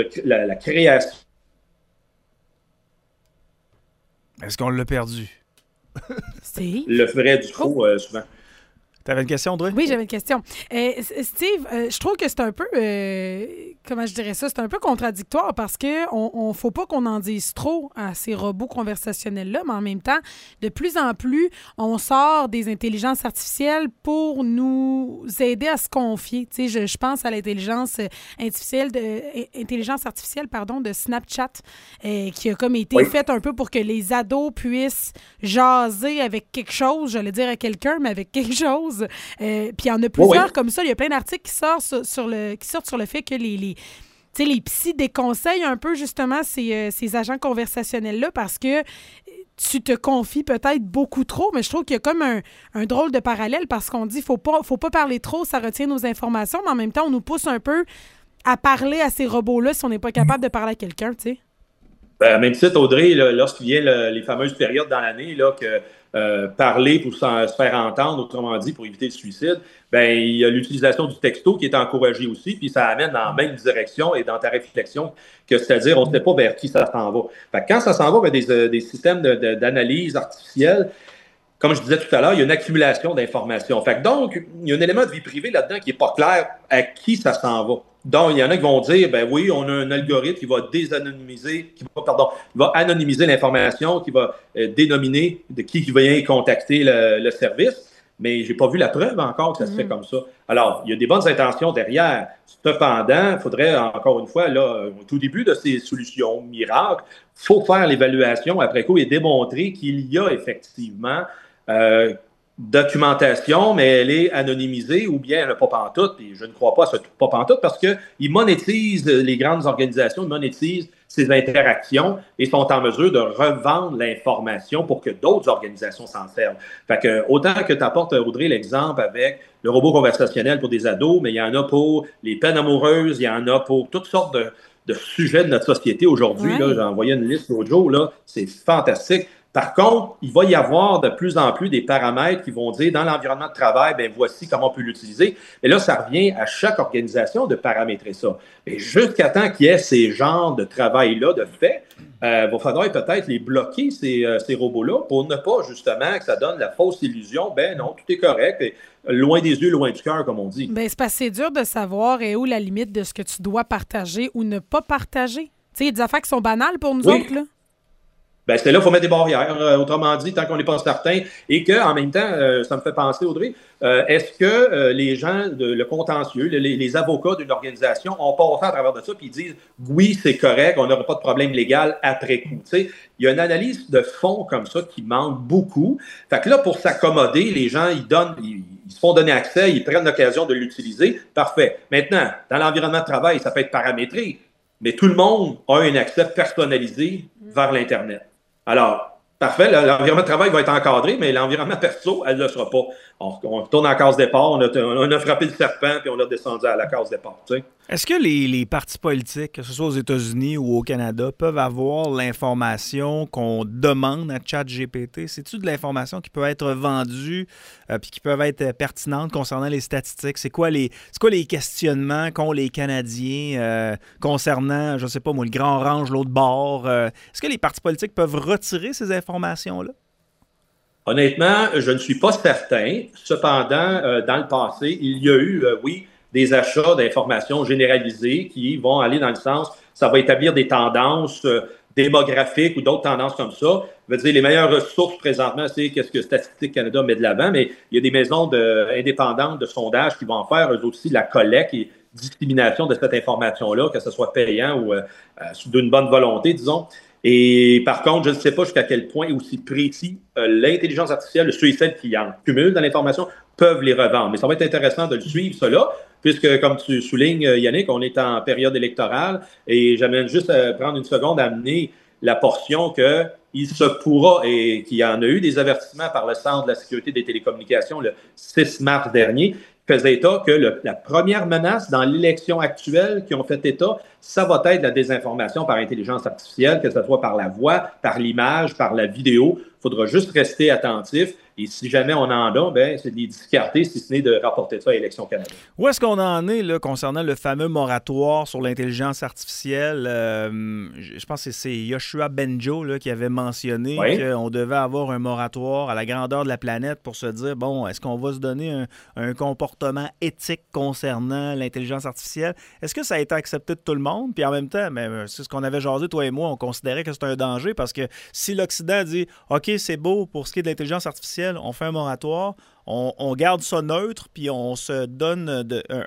la création. Est-ce qu'on l'a perdu? C'est le vrai du faux, souvent. Tu avais une question, Audrey? Oui, j'avais une question. Steve, je trouve que c'est un peu, comment je dirais ça, c'est un peu contradictoire parce que on faut pas qu'on en dise trop à ces robots conversationnels-là, mais en même temps, de plus en plus, on sort des intelligences artificielles pour nous aider à se confier. Tu sais, je pense à l'intelligence artificielle, de Snapchat, qui a comme été faite un peu pour que les ados puissent jaser avec quelque chose, j'allais dire à quelqu'un, mais avec quelque chose. Puis il y en a plusieurs comme ça. Il y a plein d'articles qui sortent sur le fait que les psys déconseillent un peu justement ces agents conversationnels-là parce que tu te confies peut-être beaucoup trop, mais je trouve qu'il y a comme un drôle de parallèle parce qu'on dit faut pas parler trop, ça retient nos informations, mais en même temps, on nous pousse un peu à parler à ces robots-là si on n'est pas capable de parler à quelqu'un, tu sais. Même titre, Audrey, là, lorsqu'il vient les fameuses périodes dans l'année, là, que parler pour se faire entendre, autrement dit, pour éviter le suicide, il y a l'utilisation du texto qui est encouragée aussi, puis ça amène dans la même direction et dans ta réflexion, que c'est-à-dire, on ne sait pas vers qui ça s'en va. Fait que quand ça s'en va vers des systèmes d'analyse artificielle, comme je disais tout à l'heure, il y a une accumulation d'informations. Fait que donc, il y a un élément de vie privée là-dedans qui n'est pas clair à qui ça s'en va. Donc, il y en a qui vont dire, oui, on a un algorithme qui va va anonymiser l'information, qui va dénominer de qui vient contacter le service, mais j'ai pas vu la preuve encore que ça se fait comme ça. Alors, il y a des bonnes intentions derrière. Cependant, il faudrait, encore une fois, là, au tout début de ces solutions miracles, il faut faire l'évaluation après coup et démontrer qu'il y a effectivement documentation, mais elle est anonymisée ou bien elle n'a pas pantoute. Et je ne crois pas à ce pas pantoute parce qu'ils monétisent, les grandes organisations monétisent ces interactions et sont en mesure de revendre l'information pour que d'autres organisations s'en servent. Fait que, autant que tu apportes, Audrey, l'exemple avec le robot conversationnel pour des ados, mais il y en a pour les peines amoureuses, il y en a pour toutes sortes de sujets de notre société aujourd'hui. Ouais. J'ai envoyé une liste l'autre jour, là, c'est fantastique. Par contre, il va y avoir de plus en plus des paramètres qui vont dire dans l'environnement de travail, voici comment on peut l'utiliser. Et là, ça revient à chaque organisation de paramétrer ça. Et jusqu'à temps qu'il y ait ces genres de travail-là de fait, il va falloir peut-être les bloquer, ces robots-là, pour ne pas justement que ça donne la fausse illusion. Non, tout est correct. Et loin des yeux, loin du cœur, comme on dit. C'est parce que c'est dur de savoir où la limite de ce que tu dois partager ou ne pas partager. Tu sais, il y a des affaires qui sont banales pour nous autres, là. C'est là qu'il faut mettre des barrières, autrement dit, tant qu'on n'est pas certain. Et qu'en même temps, ça me fait penser, Audrey, est-ce que les gens, le contentieux, les avocats d'une organisation ont passé à travers de ça puis ils disent « oui, c'est correct, on n'aura pas de problème légal après coup ». Il y a une analyse de fond comme ça qui manque beaucoup. Fait que là, pour s'accommoder, les gens, ils se font donner accès, ils prennent l'occasion de l'utiliser. Parfait. Maintenant, dans l'environnement de travail, ça peut être paramétré, mais tout le monde a un accès personnalisé vers l'Internet. Alors, parfait, l'environnement de travail va être encadré, mais l'environnement perso, elle ne le sera pas. On retourne à la case départ, on a frappé le serpent, puis on a descendu à la case départ. Tu sais. Est-ce que les partis politiques, que ce soit aux États-Unis ou au Canada, peuvent avoir l'information qu'on demande à ChatGPT? C'est-tu de l'information qui peut être vendue puis qui peuvent être pertinente concernant les statistiques? C'est quoi les questionnements qu'ont les Canadiens concernant, je ne sais pas moi, le Grand Orange, l'autre bord? Est-ce que les partis politiques peuvent retirer ces informations-là? Honnêtement, je ne suis pas certain. Cependant, dans le passé, il y a eu, des achats d'informations généralisées qui vont aller dans le sens, ça va établir des tendances démographiques ou d'autres tendances comme ça. Je veux dire, les meilleures ressources présentement, c'est qu'est-ce que Statistique Canada met de l'avant, mais il y a des maisons indépendantes de sondage qui vont en faire, eux aussi, la collecte et dissémination de cette information-là, que ce soit payant ou d'une bonne volonté, disons. Et par contre, je ne sais pas jusqu'à quel point aussi précis l'intelligence artificielle, ceux et celles qui en cumulent dans l'information, peuvent les revendre. Mais ça va être intéressant de le suivre, cela, puisque, comme tu soulignes, Yannick, on est en période électorale et j'aimerais juste prendre une seconde à amener la portion qu'il se pourra et qu'il y en a eu des avertissements par le Centre de la sécurité des télécommunications le 6 mars dernier, faisait état que la première menace dans l'élection actuelle qui ont fait état, ça va être la désinformation par intelligence artificielle, que ce soit par la voix, par l'image, par la vidéo. Il faudra juste rester attentif. Et si jamais on en a, c'est de les discarter, si ce n'est de rapporter ça à Élections Canada. Où est-ce qu'on en est là, concernant le fameux moratoire sur l'intelligence artificielle? Je pense que c'est Yoshua Benjo là, qui avait mentionné qu'on devait avoir un moratoire à la grandeur de la planète pour se dire, bon, est-ce qu'on va se donner un comportement éthique concernant l'intelligence artificielle? Est-ce que ça a été accepté de tout le monde? Puis en même temps, c'est ce qu'on avait jasé, toi et moi, on considérait que c'était un danger parce que si l'Occident dit, OK, c'est beau pour ce qui est de l'intelligence artificielle, on fait un moratoire, on garde ça neutre, puis on se donne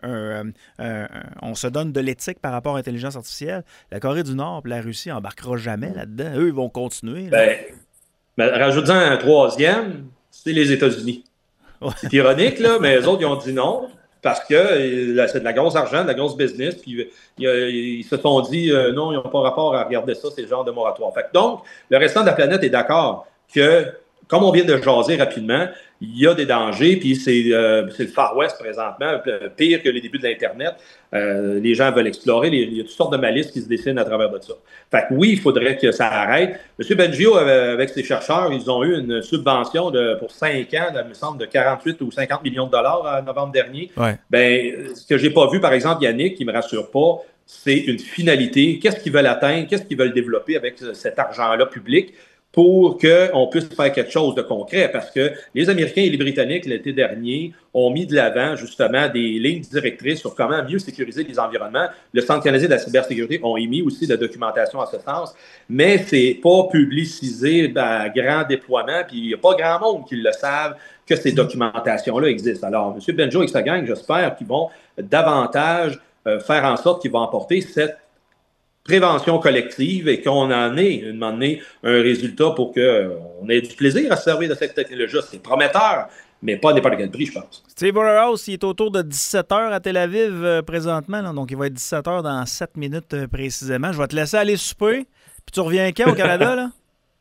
de l'éthique par rapport à l'intelligence artificielle. La Corée du Nord et la Russie n'embarquera jamais là-dedans. Eux, ils vont continuer. Rajoute-en un troisième, c'est les États-Unis. Ouais. C'est ironique, là, mais eux autres, ils ont dit non, parce que c'est de la grosse argent, de la grosse business, puis ils se sont dit non, ils n'ont pas rapport à regarder ça, c'est le genre de moratoire. Donc, le restant de la planète est d'accord que comme on vient de jaser rapidement, il y a des dangers, puis c'est le Far West présentement, pire que les débuts de l'Internet. Les gens veulent explorer, il y a toutes sortes de malices qui se dessinent à travers de ça. Fait que oui, il faudrait que ça arrête. M. Bengio, avec ses chercheurs, ils ont eu une subvention pour 5 ans, il me semble, de 48 ou 50 millions de dollars en novembre dernier. Ouais. Ben, ce que j'ai pas vu, par exemple, Yannick, qui me rassure pas, c'est une finalité. Qu'est-ce qu'ils veulent atteindre? Qu'est-ce qu'ils veulent développer avec cet argent-là public pour qu'on puisse faire quelque chose de concret? Parce que les Américains et les Britanniques, l'été dernier, ont mis de l'avant, justement, des lignes directrices sur comment mieux sécuriser les environnements. Le Centre canadien de la cybersécurité ont émis aussi de la documentation en ce sens, mais c'est pas publicisé à grand déploiement, puis il n'y a pas grand monde qui le savent que ces documentations-là existent. Alors, M. Bengio et sa gang, j'espère qu'ils vont davantage faire en sorte qu'ils vont emporter cette prévention collective et qu'on en ait, un moment donné, un résultat pour qu'on ait du plaisir à se servir de cette technologie. C'est prometteur, mais pas à n'importe quel prix, je pense. Steve Waterhouse, il est autour de 17h à Tel Aviv présentement, là, donc il va être 17h dans 7 minutes précisément. Je vais te laisser aller souper, puis tu reviens quand au Canada, là?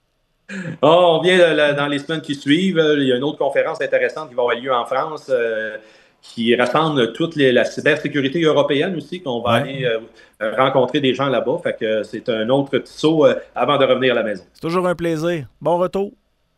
On vient dans les semaines qui suivent. Il y a une autre conférence intéressante qui va avoir lieu en France qui rassemble toute la cybersécurité européenne aussi, qu'on va aller rencontrer des gens là-bas. Fait que c'est un autre petit saut avant de revenir à la maison. C'est toujours un plaisir. Bon retour.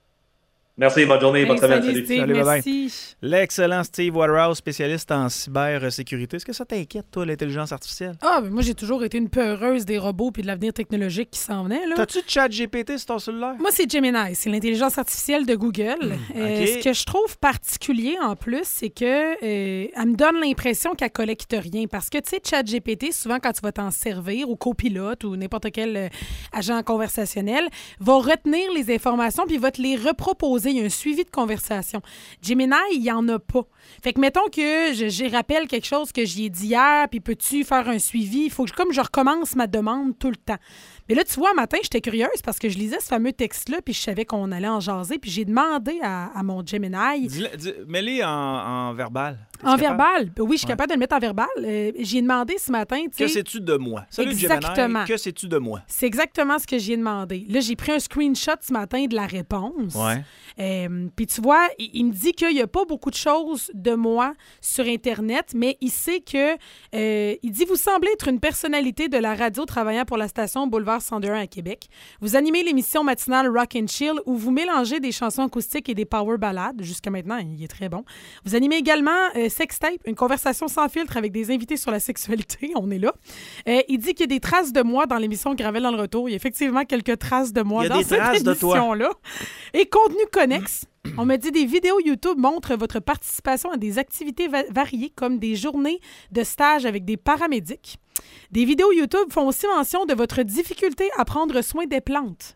Merci, bonne journée, bonne semaine. Salut. Salut, Merci. L'excellent Steve Waterhouse, spécialiste en cybersécurité. Est-ce que ça t'inquiète, toi, l'intelligence artificielle? Ah, mais moi, j'ai toujours été une peureuse des robots puis de l'avenir technologique qui s'en venait, là. T'as-tu ChatGPT sur ton cellulaire? Moi, c'est Gemini. C'est l'intelligence artificielle de Google. OK. Ce que je trouve particulier, en plus, c'est que elle me donne l'impression qu'elle collecte rien. Parce que, tu sais, ChatGPT, souvent, quand tu vas t'en servir, ou copilote, ou n'importe quel agent conversationnel, va retenir les informations puis va te les reproposer. Il y a un suivi de conversation. Gemini, il n'y en a pas. Fait que, mettons que je rappelle quelque chose que j'y ai dit hier, puis peux-tu faire un suivi? Il faut que je recommence ma demande tout le temps. Mais là, tu vois, un matin, j'étais curieuse parce que je lisais ce fameux texte-là, puis je savais qu'on allait en jaser, puis j'ai demandé à mon Gemini... Mets-les en verbal. En verbal? Oui, je suis capable de le mettre en verbal. J'ai demandé ce matin... Que sais-tu de moi? Salut Exactement. Gemini, que sais-tu de moi? C'est exactement ce que j'ai demandé. Là, j'ai pris un screenshot ce matin de la réponse. Ouais. Puis tu vois, il me dit qu'il n'y a pas beaucoup de choses de moi sur Internet, mais il sait que... il dit « Vous semblez être une personnalité de la radio travaillant pour la station Boulevard 102.1 à Québec. Vous animez l'émission matinale Rock and Chill où vous mélangez des chansons acoustiques et des power ballades. Jusqu'à maintenant, il est très bon. Vous animez également Sextape, une conversation sans filtre avec des invités sur la sexualité. On est là. Il dit qu'il y a des traces de moi dans l'émission Gravel dans le retour. Il y a effectivement quelques traces de moi dans cette émission-là. Et contenu connexe. On me dit des vidéos YouTube montrent votre participation à des activités variées comme des journées de stage avec des paramédics. Des vidéos YouTube font aussi mention de votre difficulté à prendre soin des plantes.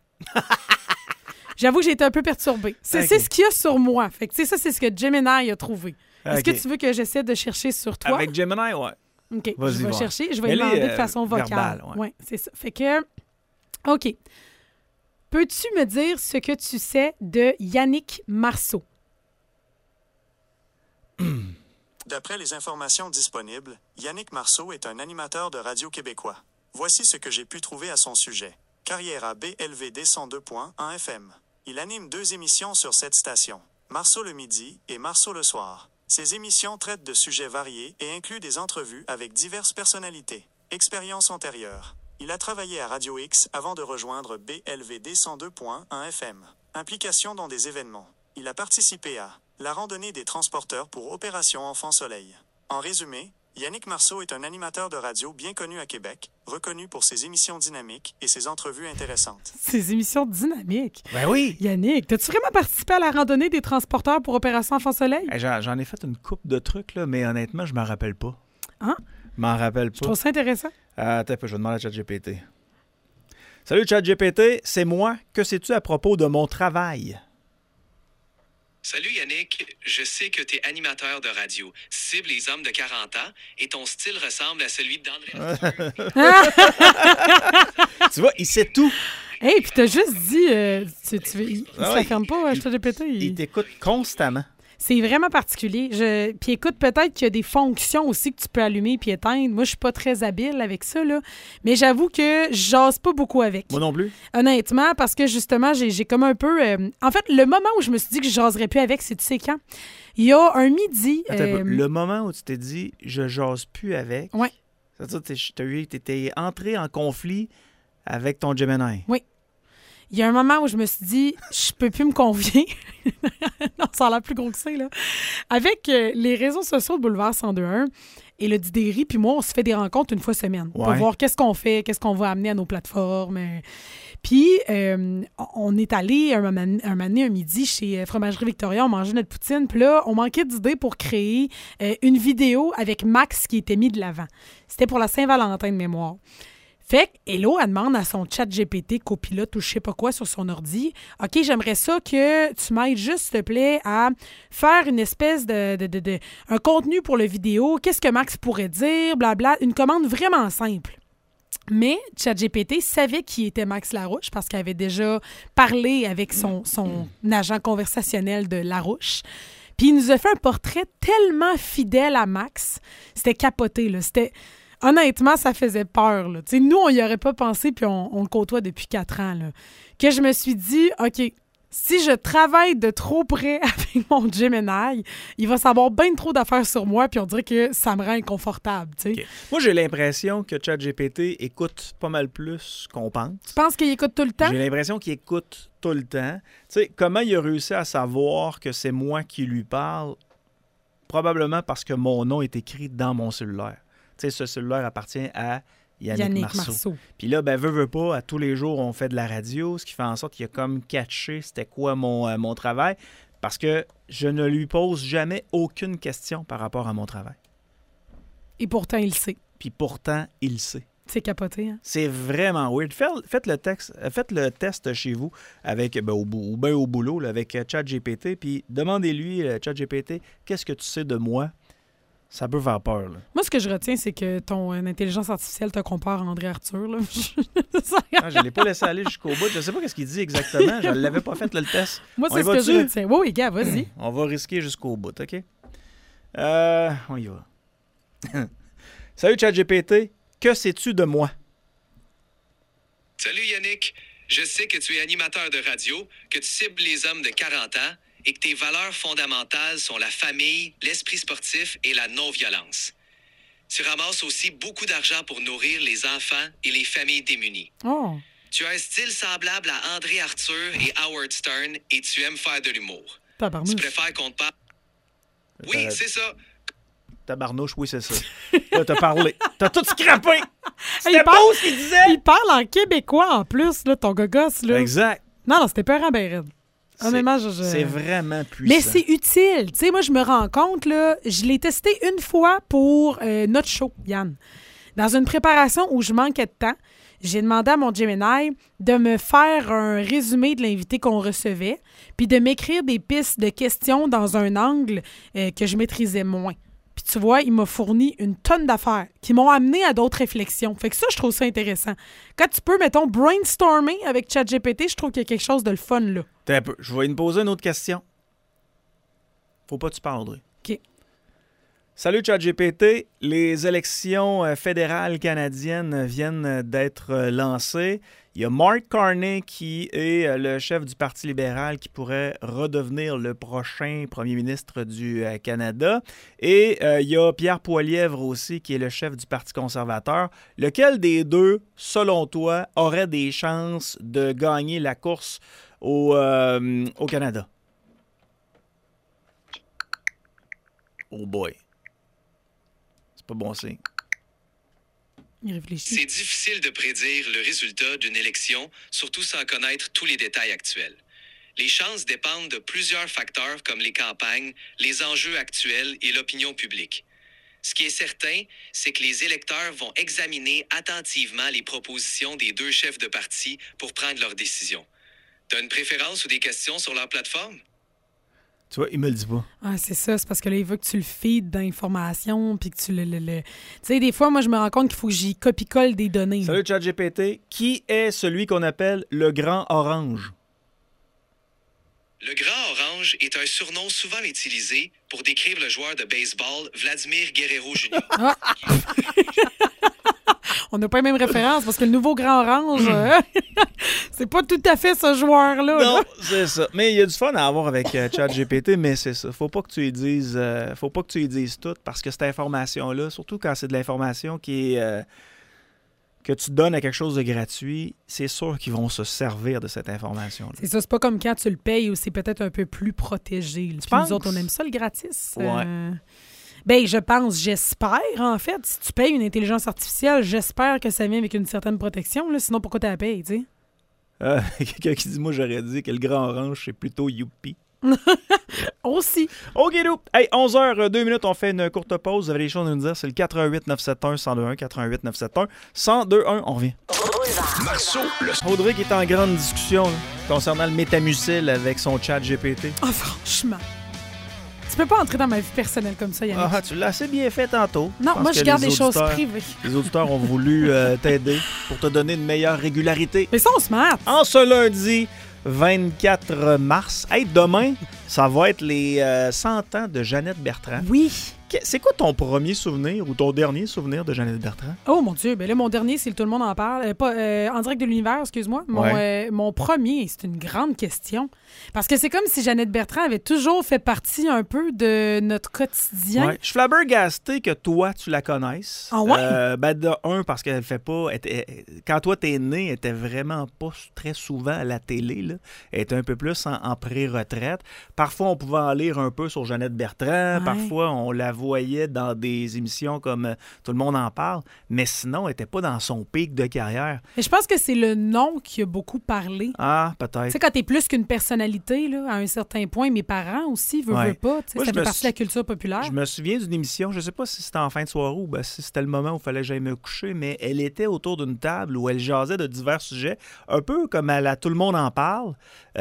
J'avoue que j'ai été un peu perturbée. C'est ce qu'il y a sur moi. Fait que, ça, c'est ce que Gemini a trouvé. Est-ce que tu veux que j'essaie de chercher sur toi? Avec Gemini, ouais. OK, vas-y, je vais chercher. Je vais Mais demander de façon vocale. verbal, ouais, c'est ça. Fait que, OK. Peux-tu me dire ce que tu sais de Yannick Marceau? D'après les informations disponibles, Yannick Marceau est un animateur de radio québécois. Voici ce que j'ai pu trouver à son sujet. Carrière à BLVD 102.1 FM. Il anime 2 émissions sur cette station, Marceau le midi et Marceau le soir. Ces émissions traitent de sujets variés et incluent des entrevues avec diverses personnalités. Expérience antérieure. Il a travaillé à Radio X avant de rejoindre BLVD 102.1 FM. Implication dans des événements. Il a participé à la randonnée des transporteurs pour Opération Enfant Soleil. En résumé, Yannick Marceau est un animateur de radio bien connu à Québec, reconnu pour ses émissions dynamiques et ses entrevues intéressantes. Ses émissions dynamiques? Ben oui! Yannick, t'as-tu vraiment participé à la randonnée des transporteurs pour Opération Enfant Soleil? Hey, j'en ai fait une couple de trucs, là, mais honnêtement, je m'en rappelle pas. Hein? Je m'en rappelle pas. Je trouve ça intéressant. Attends, je vais demander à ChatGPT. Salut ChatGPT, c'est moi. Que sais-tu à propos de mon travail? Salut Yannick, je sais que tu es animateur de radio, cible les hommes de 40 ans et ton style ressemble à celui d'André. Tu vois, il sait tout. Hey, puis t'as juste dit... il se la ferme pas, ChatGPT. Il t'écoute constamment. C'est vraiment particulier. Puis écoute, peut-être qu'il y a des fonctions aussi que tu peux allumer puis éteindre. Moi, je suis pas très habile avec ça, là. Mais j'avoue que je jase pas beaucoup avec. Moi non plus. Honnêtement, parce que justement, j'ai comme un peu... En fait, le moment où je me suis dit que je jaserais plus avec, c'est tu sais quand? Il y a un midi... Attends un peu. Le moment où tu t'es dit « je jase plus avec », ouais. c'est-à-dire que tu étais entré en conflit avec ton Gemini. Oui. Il y a un moment où je me suis dit, je peux plus me confier. Non, ça a l'air plus gros que ça, là. Avec les réseaux sociaux de Boulevard 102.1 et le Didéry, puis moi, on se fait des rencontres une fois semaine pour voir qu'est-ce qu'on fait, qu'est-ce qu'on va amener à nos plateformes. Puis, on est allé un midi chez Fromagerie Victoria, on mangeait notre poutine, puis là, on manquait d'idées pour créer une vidéo avec Max qui était mis de l'avant. C'était pour la Saint-Valentin de mémoire. Fait que Hello, elle demande à son chat GPT, copilote ou je sais pas quoi sur son ordi, « OK, j'aimerais ça que tu m'aides juste, s'il te plaît, à faire une espèce un contenu pour le vidéo. Qu'est-ce que Max pourrait dire? Blabla. » Une commande vraiment simple. Mais ChatGPT savait qui était Max Larouche parce qu'elle avait déjà parlé avec son agent conversationnel de Larouche. Puis il nous a fait un portrait tellement fidèle à Max. C'était capoté, là. Honnêtement, ça faisait peur, là. T'sais, nous, on y aurait pas pensé, puis on le côtoie depuis 4 ans, là. Que je me suis dit, OK, si je travaille de trop près avec mon Gemini, il va savoir bien trop d'affaires sur moi, puis on dirait que ça me rend inconfortable, tu sais. Okay. Moi, j'ai l'impression que ChatGPT écoute pas mal plus qu'on pense. Tu penses qu'il écoute tout le temps? J'ai l'impression qu'il écoute tout le temps. Tu sais, comment il a réussi à savoir que c'est moi qui lui parle? Probablement parce que mon nom est écrit dans mon cellulaire. Tu sais, ce cellulaire appartient à Yannick Marceau. Puis là, veut pas, à tous les jours, on fait de la radio, ce qui fait en sorte qu'il a comme catché c'était quoi mon travail, parce que je ne lui pose jamais aucune question par rapport à mon travail. Et pourtant, il sait. Puis pourtant, il sait. C'est capoté, hein? C'est vraiment weird. Faites le test chez vous avec au boulot là, avec ChatGPT, puis demandez-lui, ChatGPT, qu'est-ce que tu sais de moi? Ça peut faire peur, là. Moi, ce que je retiens, c'est que ton intelligence artificielle te compare à André Arthur, là. Je ne l'ai pas laissé aller jusqu'au bout. Je ne sais pas ce qu'il dit exactement. Je ne l'avais pas fait, le test. Moi, c'est ce que je retiens. Oui, gars, vas-y. On va risquer jusqu'au bout, OK? On y va. Salut, ChatGPT. Que sais-tu de moi? Salut, Yannick. Je sais que tu es animateur de radio, que tu cibles les hommes de 40 ans et que tes valeurs fondamentales sont la famille, l'esprit sportif et la non-violence. Tu ramasses aussi beaucoup d'argent pour nourrir les enfants et les familles démunies. Oh. Tu as un style semblable à André Arthur et Howard Stern et tu aimes faire de l'humour. Tabarnouche. Tu préfères qu'on te parle... Oui, c'est ça. Tabarnouche, oui, c'est ça. Là, t'as parlé. T'as tout scrappé. C'était beau ce qu'il disait. Il parle en québécois en plus, là, ton gogosse, là. Exact. Non, c'était pas ben raide. Honnêtement, c'est vraiment puissant. Mais c'est utile. Tu sais, moi, je me rends compte, là, je l'ai testé une fois pour notre show, Yann. Dans une préparation où je manquais de temps, j'ai demandé à mon Gemini de me faire un résumé de l'invité qu'on recevait, puis de m'écrire des pistes de questions dans un angle que je maîtrisais moins. Puis tu vois, il m'a fourni une tonne d'affaires qui m'ont amené à d'autres réflexions. Fait que ça, je trouve ça intéressant. Quand tu peux, mettons, brainstormer avec ChatGPT, je trouve qu'il y a quelque chose de le fun, là. Je vais me poser une autre question. Faut pas que tu parles, Audrey. OK. Salut, ChatGPT. Les élections fédérales canadiennes viennent d'être lancées. Il y a Mark Carney qui est le chef du Parti libéral qui pourrait redevenir le prochain premier ministre du Canada. Et il y a Pierre Poilievre aussi qui est le chef du Parti conservateur. Lequel des deux, selon toi, aurait des chances de gagner la course au Canada? Oh boy. C'est pas bon signe. Il réfléchit. C'est difficile de prédire le résultat d'une élection, surtout sans connaître tous les détails actuels. Les chances dépendent de plusieurs facteurs comme les campagnes, les enjeux actuels et l'opinion publique. Ce qui est certain, c'est que les électeurs vont examiner attentivement les propositions des deux chefs de parti pour prendre leurs décisions. T'as une préférence ou des questions sur leur plateforme? Tu vois, il me le dit pas. Ah, c'est ça. C'est parce que là, il veut que tu le feeds d'informations puis que tu le... Tu sais, des fois, moi, je me rends compte qu'il faut que j'y copie-colle des données. Salut, ChatGPT. Qui est celui qu'on appelle le grand orange? Le Grand Orange est un surnom souvent utilisé pour décrire le joueur de baseball Vladimir Guerrero Jr. On n'a pas les mêmes références parce que le nouveau Grand Orange, c'est pas tout à fait ce joueur-là. Non, là. c'est ça. Mais il y a du fun à avoir avec ChatGPT, mais c'est ça. Faut pas que tu lui dises tout parce que cette information-là, surtout quand c'est de l'information qui est que tu donnes à quelque chose de gratuit, c'est sûr qu'ils vont se servir de cette information-là. C'est ça, c'est pas comme quand tu le payes où c'est peut-être un peu plus protégé. Puis nous autres, on aime ça le gratis. Ouais. Ben, j'espère, en fait. Si tu payes une intelligence artificielle, j'espère que ça vient avec une certaine protection. Là, sinon, pourquoi tu la payes, tu sais? Quelqu'un qui dit, moi, j'aurais dit que le Grand Orange, c'est plutôt youpi. Aussi. OK, nous. Hey, 11h02, on fait une courte pause. Vous avez des choses à nous dire. C'est le 88 971 1021 88 971 1021. On revient. Marceau, Audrey qui est en grande discussion là, concernant le métamucil avec son chat GPT. Ah, franchement. Tu peux pas entrer dans ma vie personnelle comme ça, Yannick. Ah, tu l'as assez bien fait tantôt. Non, moi, je garde les choses privées. Les auditeurs ont voulu t'aider pour te donner une meilleure régularité. Mais ça, on se mate. En ce lundi 24 mars. Hey, demain, ça va être les 100 ans de Jeannette Bertrand. Oui. C'est quoi ton premier souvenir ou ton dernier souvenir de Jeannette Bertrand? Oh mon Dieu, ben là, mon dernier, c'est le Tout le monde en parle. En direct de l'univers, excuse-moi. Mon premier, c'est une grande question. Parce que c'est comme si Jeannette Bertrand avait toujours fait partie un peu de notre quotidien. Ouais. Je suis flabbergasté que toi, tu la connaisses. Ah ouais? De un, parce qu'elle fait pas... quand toi, t'es né, elle était vraiment pas très souvent à la télé. Là. Elle était un peu plus en pré-retraite. Parfois, on pouvait en lire un peu sur Jeannette Bertrand. Ouais. Parfois, on la voyait dans des émissions comme Tout le monde en parle. Mais sinon, elle n'était pas dans son pic de carrière. Mais je pense que c'est le nom qui a beaucoup parlé. Ah, peut-être. Tu sais, quand t'es plus qu'une personnalité, là, à un certain point, mes parents aussi, veulent pas. Tu sais, Moi, ça fait partie de la culture populaire. Je me souviens d'une émission, je sais pas si c'était en fin de soirée ou si c'était le moment où il fallait que j'aille me coucher, mais elle était autour d'une table où elle jasait de divers sujets, un peu comme à la Tout le monde en parle.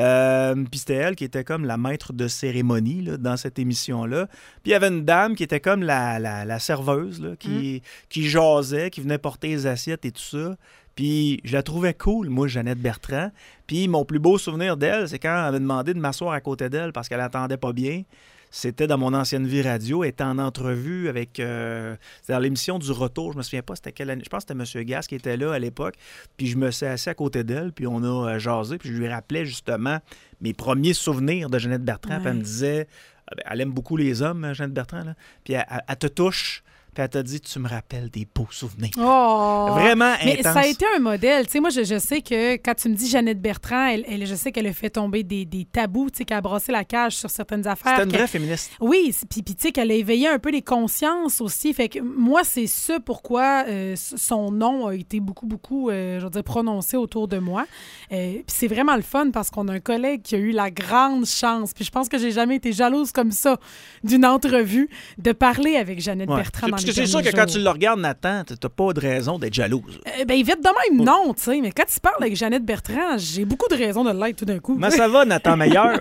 Puis c'était elle qui était comme la maître de cérémonie là, dans cette émission-là. Puis il y avait une dame qui était comme la serveuse là, qui jasait, qui venait porter les assiettes et tout ça. Puis je la trouvais cool, moi, Jeannette Bertrand. Puis mon plus beau souvenir d'elle, c'est quand elle avait demandé de m'asseoir à côté d'elle parce qu'elle n'entendait pas bien. C'était dans mon ancienne vie radio. Elle était en entrevue avec... c'était dans l'émission du Retour. Je me souviens pas c'était quelle année. Je pense que c'était M. Gas qui était là à l'époque. Puis je me suis assis à côté d'elle, puis on a jasé. Puis je lui rappelais justement mes premiers souvenirs de Jeannette Bertrand. Puis elle me disait... Elle aime beaucoup les hommes, Jeannette Bertrand. Là. Puis elle te touche... Puis elle t'a dit, tu me rappelles des beaux souvenirs. Oh! Vraiment intense. Mais ça a été un modèle. Tu sais, moi, je sais que quand tu me dis Jeannette Bertrand, je sais qu'elle a fait tomber des tabous, tu sais, qu'elle a brassé la cage sur certaines affaires. C'était une vraie féministe. Oui, puis tu sais, qu'elle a éveillé un peu les consciences aussi. Fait que moi, c'est ça pourquoi son nom a été beaucoup, je veux dire, prononcé autour de moi. Puis c'est vraiment le fun parce qu'on a un collègue qui a eu la grande chance, puis je pense que j'ai jamais été jalouse comme ça d'une entrevue, de parler avec Jeannette Bertrand dans parce que c'est sûr que quand tu le regardes, Nathan, t'as pas de raison d'être jalouse. Ben, vite de même, non, tu sais. Mais quand tu parles avec Jeannette Bertrand, j'ai beaucoup de raisons de l'être tout d'un coup. Mais ça va, Nathan Meilleur?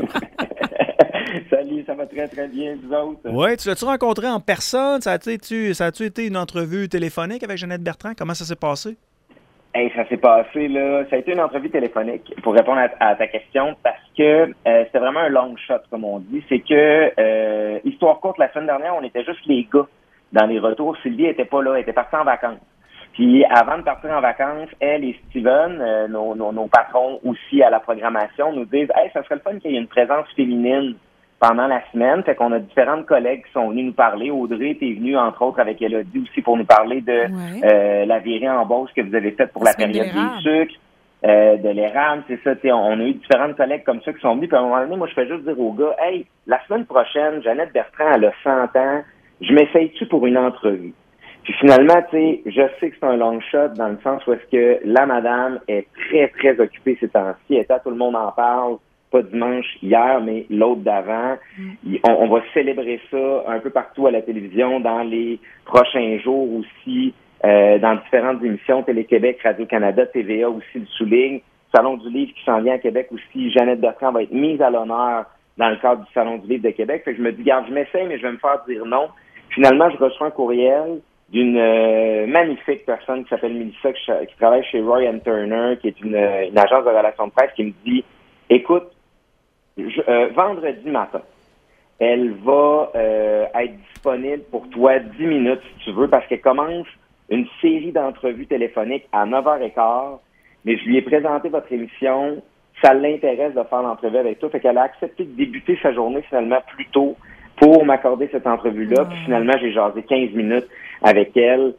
Salut, ça va très, très bien, vous autres? Oui, tu l'as-tu rencontré en personne? Ça a-tu été une entrevue téléphonique avec Jeannette Bertrand? Comment ça s'est passé? Hey, ça s'est passé, là. Ça a été une entrevue téléphonique, pour répondre à ta question, parce que c'était vraiment un long shot, comme on dit. C'est que, histoire courte, la semaine dernière, on était juste les gars dans les retours. Sylvie était pas là, elle était partie en vacances. Puis avant de partir en vacances, elle et Steven, nos patrons aussi à la programmation, nous disent « Hey, ça serait le fun qu'il y ait une présence féminine pendant la semaine. » Fait qu'on a différentes collègues qui sont venus nous parler. Audrey était venue, entre autres, avec Elodie aussi pour nous parler de la virée en Beauce que vous avez faite pour la période des sucres, de l'érable, c'est ça. On a eu différentes collègues comme ça qui sont venus. Puis à un moment donné, moi, je fais juste dire aux gars « Hey, la semaine prochaine, Jeannette Bertrand, elle a 100 ans. Je m'essaye-tu pour une entrevue? » Puis finalement, tu sais, je sais que c'est un long shot dans le sens où est-ce que la madame est très, très occupée ces temps-ci. Elle était à Tout le monde en parle, pas dimanche hier, mais l'autre d'avant. On va célébrer ça un peu partout à la télévision dans les prochains jours aussi, dans différentes émissions, Télé-Québec, Radio-Canada, TVA aussi le souligne. Salon du livre qui s'en vient à Québec aussi. Jeannette Bertrand va être mise à l'honneur dans le cadre du Salon du livre de Québec. Fait que je me dis, garde, je m'essaye, mais je vais me faire dire non. Finalement, je reçois un courriel d'une magnifique personne qui s'appelle Mélissa, qui travaille chez Roy & Turner, qui est une agence de relations de presse, qui me dit « Écoute, je vendredi matin. Elle va être disponible pour toi 10 minutes si tu veux, parce qu'elle commence une série d'entrevues téléphoniques à 9h15, mais je lui ai présenté votre émission. Ça l'intéresse de faire l'entrevue avec toi. Fait qu'elle a accepté de débuter sa journée finalement plus tôt pour m'accorder cette entrevue-là. Puis finalement, j'ai jasé 15 minutes avec elle.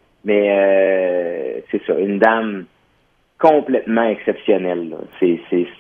Mais c'est ça, une dame complètement exceptionnelle, là. C'est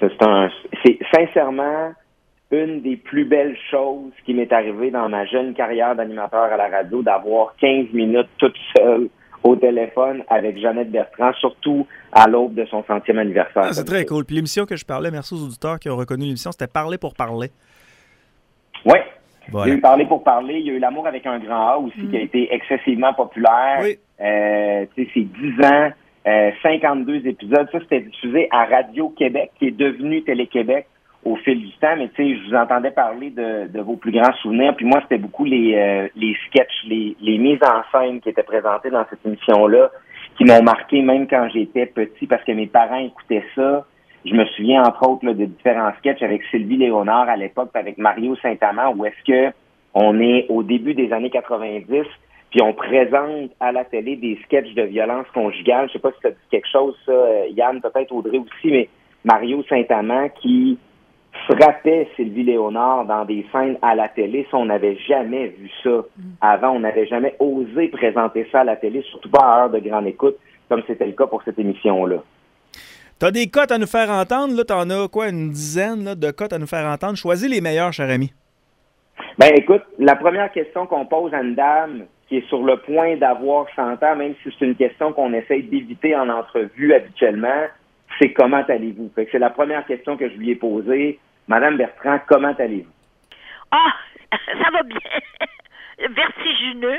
sincèrement une des plus belles choses qui m'est arrivée dans ma jeune carrière d'animateur à la radio, d'avoir 15 minutes toute seule au téléphone avec Jeannette Bertrand, surtout à l'aube de son 100e anniversaire. C'est très cool. Puis l'émission que je parlais, merci aux auditeurs qui ont reconnu l'émission, c'était Parler pour parler. Oui. Voilà. Il y a eu Parler pour parler. Il y a eu L'amour avec un grand A aussi, qui a été excessivement populaire. Oui. C'est 10 ans, 52 épisodes. Ça, c'était diffusé à Radio-Québec, qui est devenu Télé-Québec au fil du temps. Mais tu sais, je vous entendais parler de vos plus grands souvenirs. Puis moi, c'était beaucoup les sketchs, les mises en scène qui étaient présentées dans cette émission-là, qui m'ont marqué même quand j'étais petit, parce que mes parents écoutaient ça. Je me souviens, entre autres, là, de différents sketchs avec Sylvie Léonard à l'époque, avec Mario Saint-Amand, où est-ce que on est au début des années 90, puis on présente à la télé des sketchs de violence conjugale. Je sais pas si ça dit quelque chose, ça, Yann, peut-être Audrey aussi, mais Mario Saint-Amand qui frappait Sylvie Léonard dans des scènes à la télé. Ça, on n'avait jamais vu ça avant. On n'avait jamais osé présenter ça à la télé, surtout pas à heure de grande écoute, comme c'était le cas pour cette émission-là. T'as des cotes à nous faire entendre, là, t'en as quoi, une dizaine là, de cotes à nous faire entendre. Choisis les meilleurs, cher ami. Ben écoute, la première question qu'on pose à une dame qui est sur le point d'avoir 100 ans, même si c'est une question qu'on essaye d'éviter en entrevue habituellement, c'est comment allez-vous? Fait que c'est la première question que je lui ai posée. Madame Bertrand, comment allez-vous? Ah, ça va bien. Vertigineux,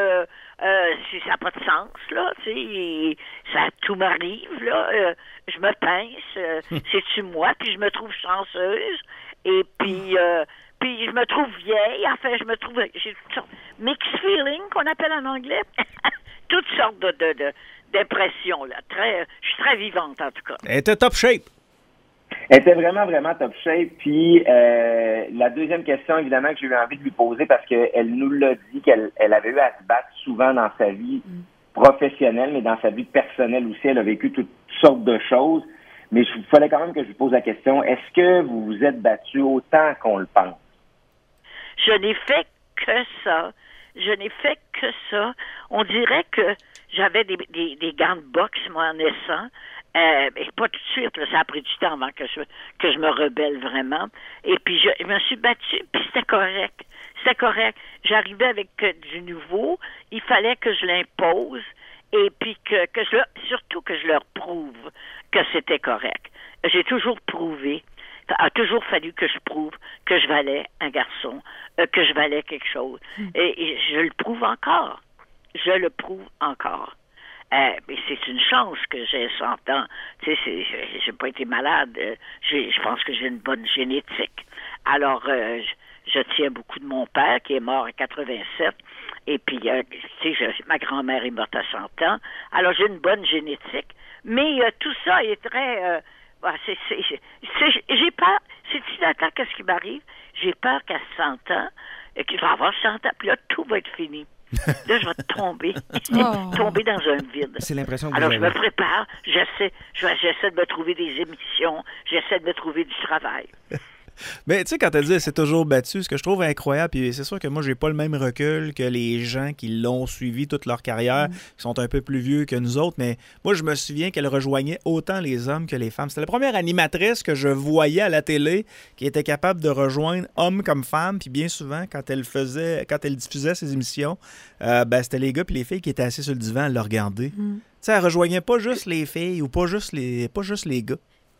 ça n'a pas de sens, là, tu sais, ça tout m'arrive, là, je me pince, c'est-tu moi, puis je me trouve chanceuse, et puis je me trouve vieille, enfin, j'ai toutes sortes, mixed feeling, qu'on appelle en anglais, toutes sortes d'impressions, là, je suis très vivante, en tout cas. Elle était top shape. Elle était vraiment, vraiment top shape. Puis la deuxième question, évidemment, que j'ai eu envie de lui poser, parce qu'elle nous l'a dit qu'elle avait eu à se battre souvent dans sa vie professionnelle, mais dans sa vie personnelle aussi. Elle a vécu toutes sortes de choses. Mais il fallait quand même que je lui pose la question, est-ce que vous vous êtes battu autant qu'on le pense? Je n'ai fait que ça. On dirait que j'avais des gants de boxe, moi, en naissant. Mais pas tout de suite, là, ça a pris du temps avant que je me rebelle vraiment. Et puis je me suis battue, puis c'était correct. J'arrivais avec du nouveau, il fallait que je l'impose, et puis surtout que je leur prouve que c'était correct. J'ai toujours prouvé. Il a toujours fallu que je prouve que je valais un garçon, que je valais quelque chose. Et je le prouve encore. Mais c'est une chance que j'ai 100 ans. Tu sais, j'ai pas été malade. Je pense que j'ai une bonne génétique. Alors, je tiens beaucoup de mon père, qui est mort à 87. Et puis, tu sais, ma grand-mère est morte à 100 ans. Alors, j'ai une bonne génétique. Mais tout ça est très... j'ai peur. C'est-tu d'accord qu'est-ce qui m'arrive? J'ai peur qu'à 100 ans, qu'il va avoir 100 ans, puis là, tout va être fini. Là, je vais tomber dans un vide. C'est l'impression que alors, vous je avez. me prépare, j'essaie de me trouver des émissions, j'essaie de me trouver du travail. Mais tu sais, quand elle dit c'est toujours battu, ce que je trouve incroyable, puis c'est sûr que moi, j'ai pas le même recul que les gens qui l'ont suivi toute leur carrière, qui sont un peu plus vieux que nous autres, mais moi, je me souviens qu'elle rejoignait autant les hommes que les femmes. C'était la première animatrice que je voyais à la télé qui était capable de rejoindre hommes comme femmes, puis bien souvent, quand elle diffusait ses émissions, c'était les gars puis les filles qui étaient assis sur le divan à le regarder. Tu sais, elle rejoignait pas juste les filles ou pas juste les gars.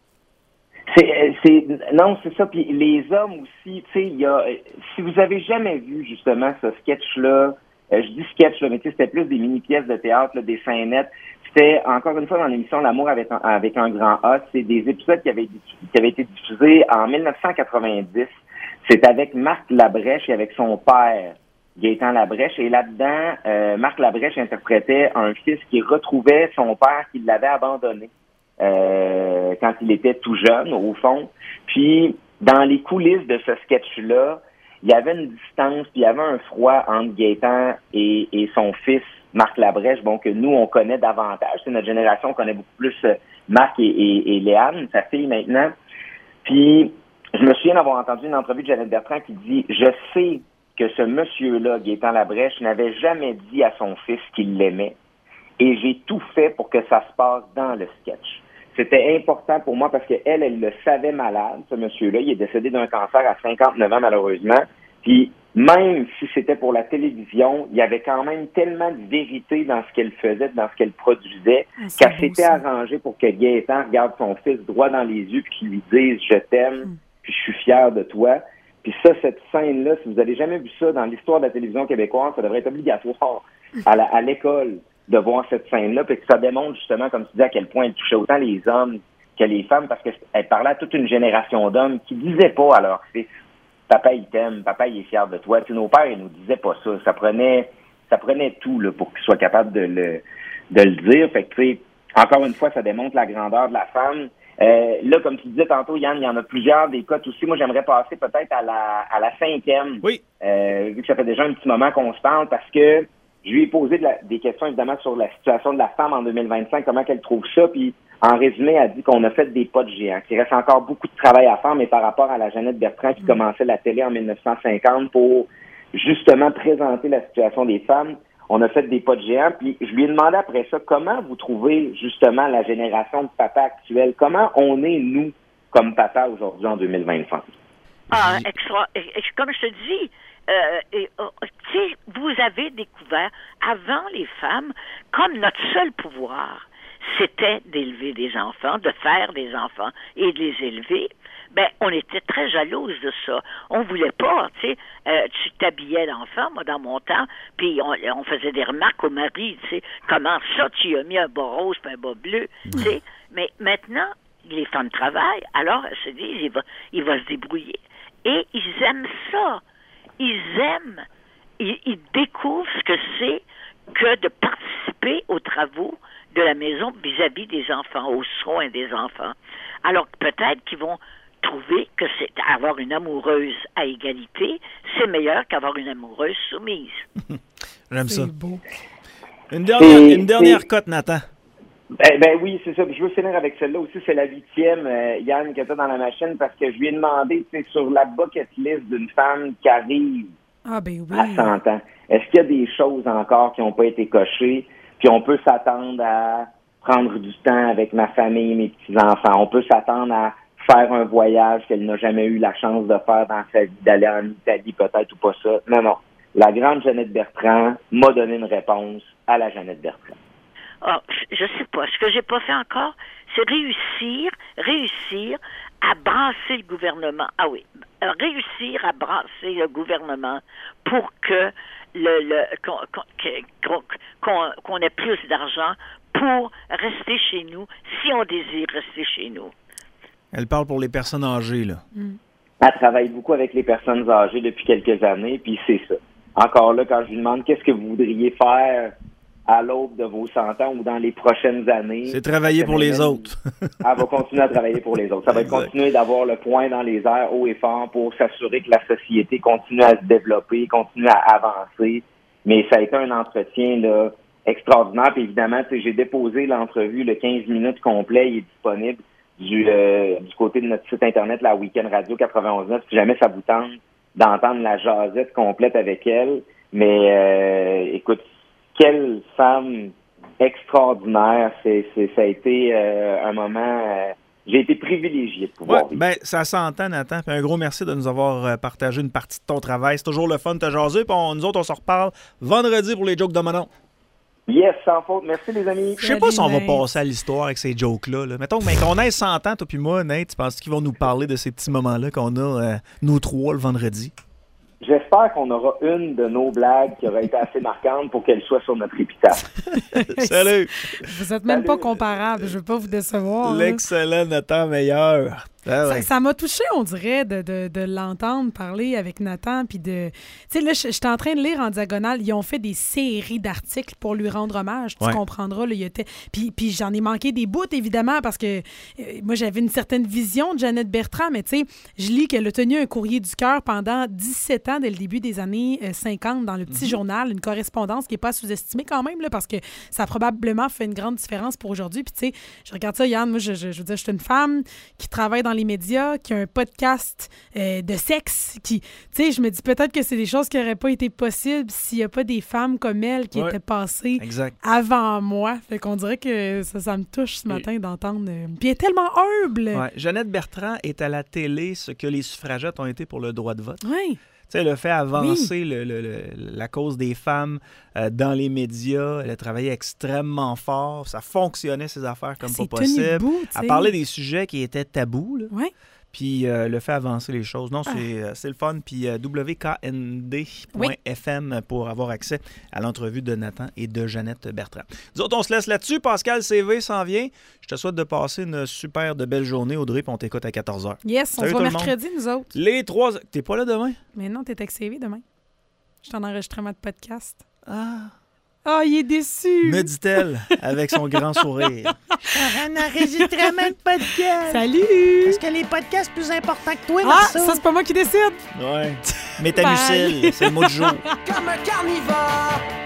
Non, c'est ça. Puis les hommes aussi, tu sais, si vous avez jamais vu justement ce sketch-là, je dis sketch, là, mais tu sais, c'était plus des mini-pièces de théâtre, là, des scénettes. C'était, encore une fois, dans l'émission L'amour avec un grand A. C'est des épisodes qui avaient été diffusés en 1990. C'est avec Marc Labrèche et avec son père, Gaétan Labrèche. Et là-dedans, Marc Labrèche interprétait un fils qui retrouvait son père qui l'avait abandonné. Quand il était tout jeune, au fond. Puis, dans les coulisses de ce sketch-là, il y avait une distance, puis il y avait un froid entre Gaétan et son fils, Marc Labrèche, bon, que nous, on connaît davantage. C'est notre génération, on connaît beaucoup plus Marc et Léane, sa fille maintenant. Puis, je me souviens d'avoir entendu une entrevue de Jeannette Bertrand qui dit « Je sais que ce monsieur-là, Gaétan Labrèche, n'avait jamais dit à son fils qu'il l'aimait. Et j'ai tout fait pour que ça se passe dans le sketch. » C'était important pour moi parce qu'elle le savait malade, ce monsieur-là. Il est décédé d'un cancer à 59 ans, malheureusement. Puis, même si c'était pour la télévision, il y avait quand même tellement de vérité dans ce qu'elle faisait, dans ce qu'elle produisait, qu'elle s'était arrangée pour que Gaétan regarde son fils droit dans les yeux puis qu'il lui dise « Je t'aime, puis je suis fier de toi ». Puis ça, cette scène-là, si vous n'avez jamais vu ça dans l'histoire de la télévision québécoise, ça devrait être obligatoire à l'école de voir cette scène-là, puis que ça démontre justement, comme tu dis, à quel point elle touchait autant les hommes que les femmes, parce qu'elle parlait à toute une génération d'hommes qui disaient pas à leur fils « Papa, il t'aime, papa, il est fier de toi ». Nos pères, ils nous disaient pas ça. Ça prenait tout là, pour qu'ils soient capables de le dire. Fait que, tu sais, encore une fois, ça démontre la grandeur de la femme. Là, comme tu disais tantôt, Yann, il y en a plusieurs des cotes aussi. Moi, j'aimerais passer peut-être à la 5e. Oui. Vu que ça fait déjà un petit moment qu'on se parle, parce que je lui ai posé des questions, évidemment, sur la situation de la femme en 2025, comment qu'elle trouve ça, puis en résumé, elle dit qu'on a fait des pas de géant, qu'il reste encore beaucoup de travail à faire, mais par rapport à la Jeannette Bertrand qui commençait la télé en 1950 pour justement présenter la situation des femmes, on a fait des pas de géant, puis je lui ai demandé après ça, comment vous trouvez justement la génération de papa actuelle? Comment on est, nous, comme papa aujourd'hui en 2025? Comme je te dis, vous avez découvert, avant les femmes, comme notre seul pouvoir, c'était d'élever des enfants, de faire des enfants et de les élever. Ben, on était très jalouse de ça. On voulait pas, tu t'habillais l'enfant, moi, dans mon temps, puis on faisait des remarques au mari, comment ça, tu as mis un bas rose puis un bas bleu, Mais maintenant, les femmes travaillent, alors elles se disent, il va se débrouiller. Et ils aiment ça. Ils découvrent ce que c'est que de participer aux travaux de la maison vis-à-vis des enfants, aux soins des enfants. Alors peut-être qu'ils vont trouver que c'est avoir une amoureuse à égalité, c'est meilleur qu'avoir une amoureuse soumise. J'aime ça. Beau. Une dernière cote, Nathan. Ben oui, c'est ça. Puis je veux finir avec celle-là aussi. C'est la 8e, Yann, que tu as dans la machine, parce que je lui ai demandé, sur la bucket list d'une femme qui arrive à 100 ans, est-ce qu'il y a des choses encore qui n'ont pas été cochées? Puis on peut s'attendre à prendre du temps avec ma famille, mes petits-enfants. On peut s'attendre à faire un voyage qu'elle n'a jamais eu la chance de faire dans sa vie, d'aller en Italie peut-être ou pas ça. Non. La grande Jeannette Bertrand m'a donné une réponse à la Jeannette Bertrand. Je sais pas. Ce que j'ai pas fait encore, c'est réussir à brasser le gouvernement. Ah oui, réussir à brasser le gouvernement pour que qu'on ait plus d'argent pour rester chez nous, si on désire rester chez nous. Elle parle pour les personnes âgées, là. Elle travaille beaucoup avec les personnes âgées depuis quelques années, puis c'est ça. Encore là, quand je lui demande qu'est-ce que vous voudriez faire à l'aube de vos 100 ans ou dans les prochaines années... C'est travailler pour les autres. Elle va continuer à travailler pour les autres. Ça va être continuer d'avoir le poing dans les airs haut et fort pour s'assurer que la société continue à se développer, continue à avancer. Mais ça a été un entretien là extraordinaire. Puis évidemment, j'ai déposé l'entrevue, le 15 minutes complet, il est disponible du côté de notre site internet, la Week-end Radio 91.9, si jamais ça vous tente d'entendre la jasette complète avec elle. Mais écoute, quelle femme extraordinaire. Ça a été un moment... j'ai été privilégié de pouvoir vivre. Ben, ça s'entend, Nathan. Puis un gros merci de nous avoir partagé une partie de ton travail. C'est toujours le fun de te jaser. Puis nous autres, on se reparle vendredi pour les jokes de Manon. Yes, sans faute. Merci, les amis. Je sais pas si on va passer à l'histoire avec ces jokes-là. Là. Mettons qu'on ait 100 ans, toi puis moi, Nate, tu penses qu'ils vont nous parler de ces petits moments-là qu'on a, nous trois, le vendredi? J'espère qu'on aura une de nos blagues qui aura été assez marquante pour qu'elle soit sur notre épitaphe. Salut! Vous êtes même pas comparables. Je veux pas vous décevoir. L'excellent Nathan Meilleur. Ça m'a touché, on dirait, de l'entendre parler avec Nathan. Puis tu sais, là, j'étais en train de lire en diagonale. Ils ont fait des séries d'articles pour lui rendre hommage. Tu comprendras. Là, puis j'en ai manqué des bouts, évidemment, parce que moi, j'avais une certaine vision de Jeannette Bertrand. Mais tu sais, je lis qu'elle a tenu un courrier du cœur pendant 17 ans, dès le début des années 50, dans le petit journal. Une correspondance qui n'est pas sous-estimée quand même, là, parce que ça a probablement fait une grande différence pour aujourd'hui. Puis tu sais, je regarde ça, Yann, moi, je veux dire, je suis une femme qui travaille dans les médias, qui a un podcast de sexe, tu sais, je me dis peut-être que c'est des choses qui n'auraient pas été possibles s'il n'y a pas des femmes comme elle qui étaient passées avant moi. Fait qu'on dirait que ça me touche ce matin d'entendre. Puis elle est tellement humble. Ouais. Jeannette Bertrand est à la télé ce que les suffragettes ont été pour le droit de vote. Oui. Tu sais, elle a fait avancer la cause des femmes dans les médias. Elle a travaillé extrêmement fort. Ça fonctionnait, ses affaires, comme pas possible. Elle parlait des sujets qui étaient tabous. Oui. Puis le fait avancer les choses. Non, c'est le fun. Puis WKND.FM pour avoir accès à l'entrevue de Nathan et de Jeannette Bertrand. Nous autres, on se laisse là-dessus. Pascal CV s'en vient. Je te souhaite de passer une super de belle journée, Audrey, puis on t'écoute à 14h. Yes, on se voit mercredi, nous autres. Les 3... T'es pas là demain? Mais non, t'es avec CV demain. Je suis en enregistrement de podcast. Ah, il est déçu! Me dit-elle, avec son grand sourire. Un enregistrement de podcast. Salut! Est-ce que les podcasts plus importants que toi, Marceau? Ça, c'est pas moi qui décide. Ouais. Métamucil, c'est le mot du jour. Comme un carnivore.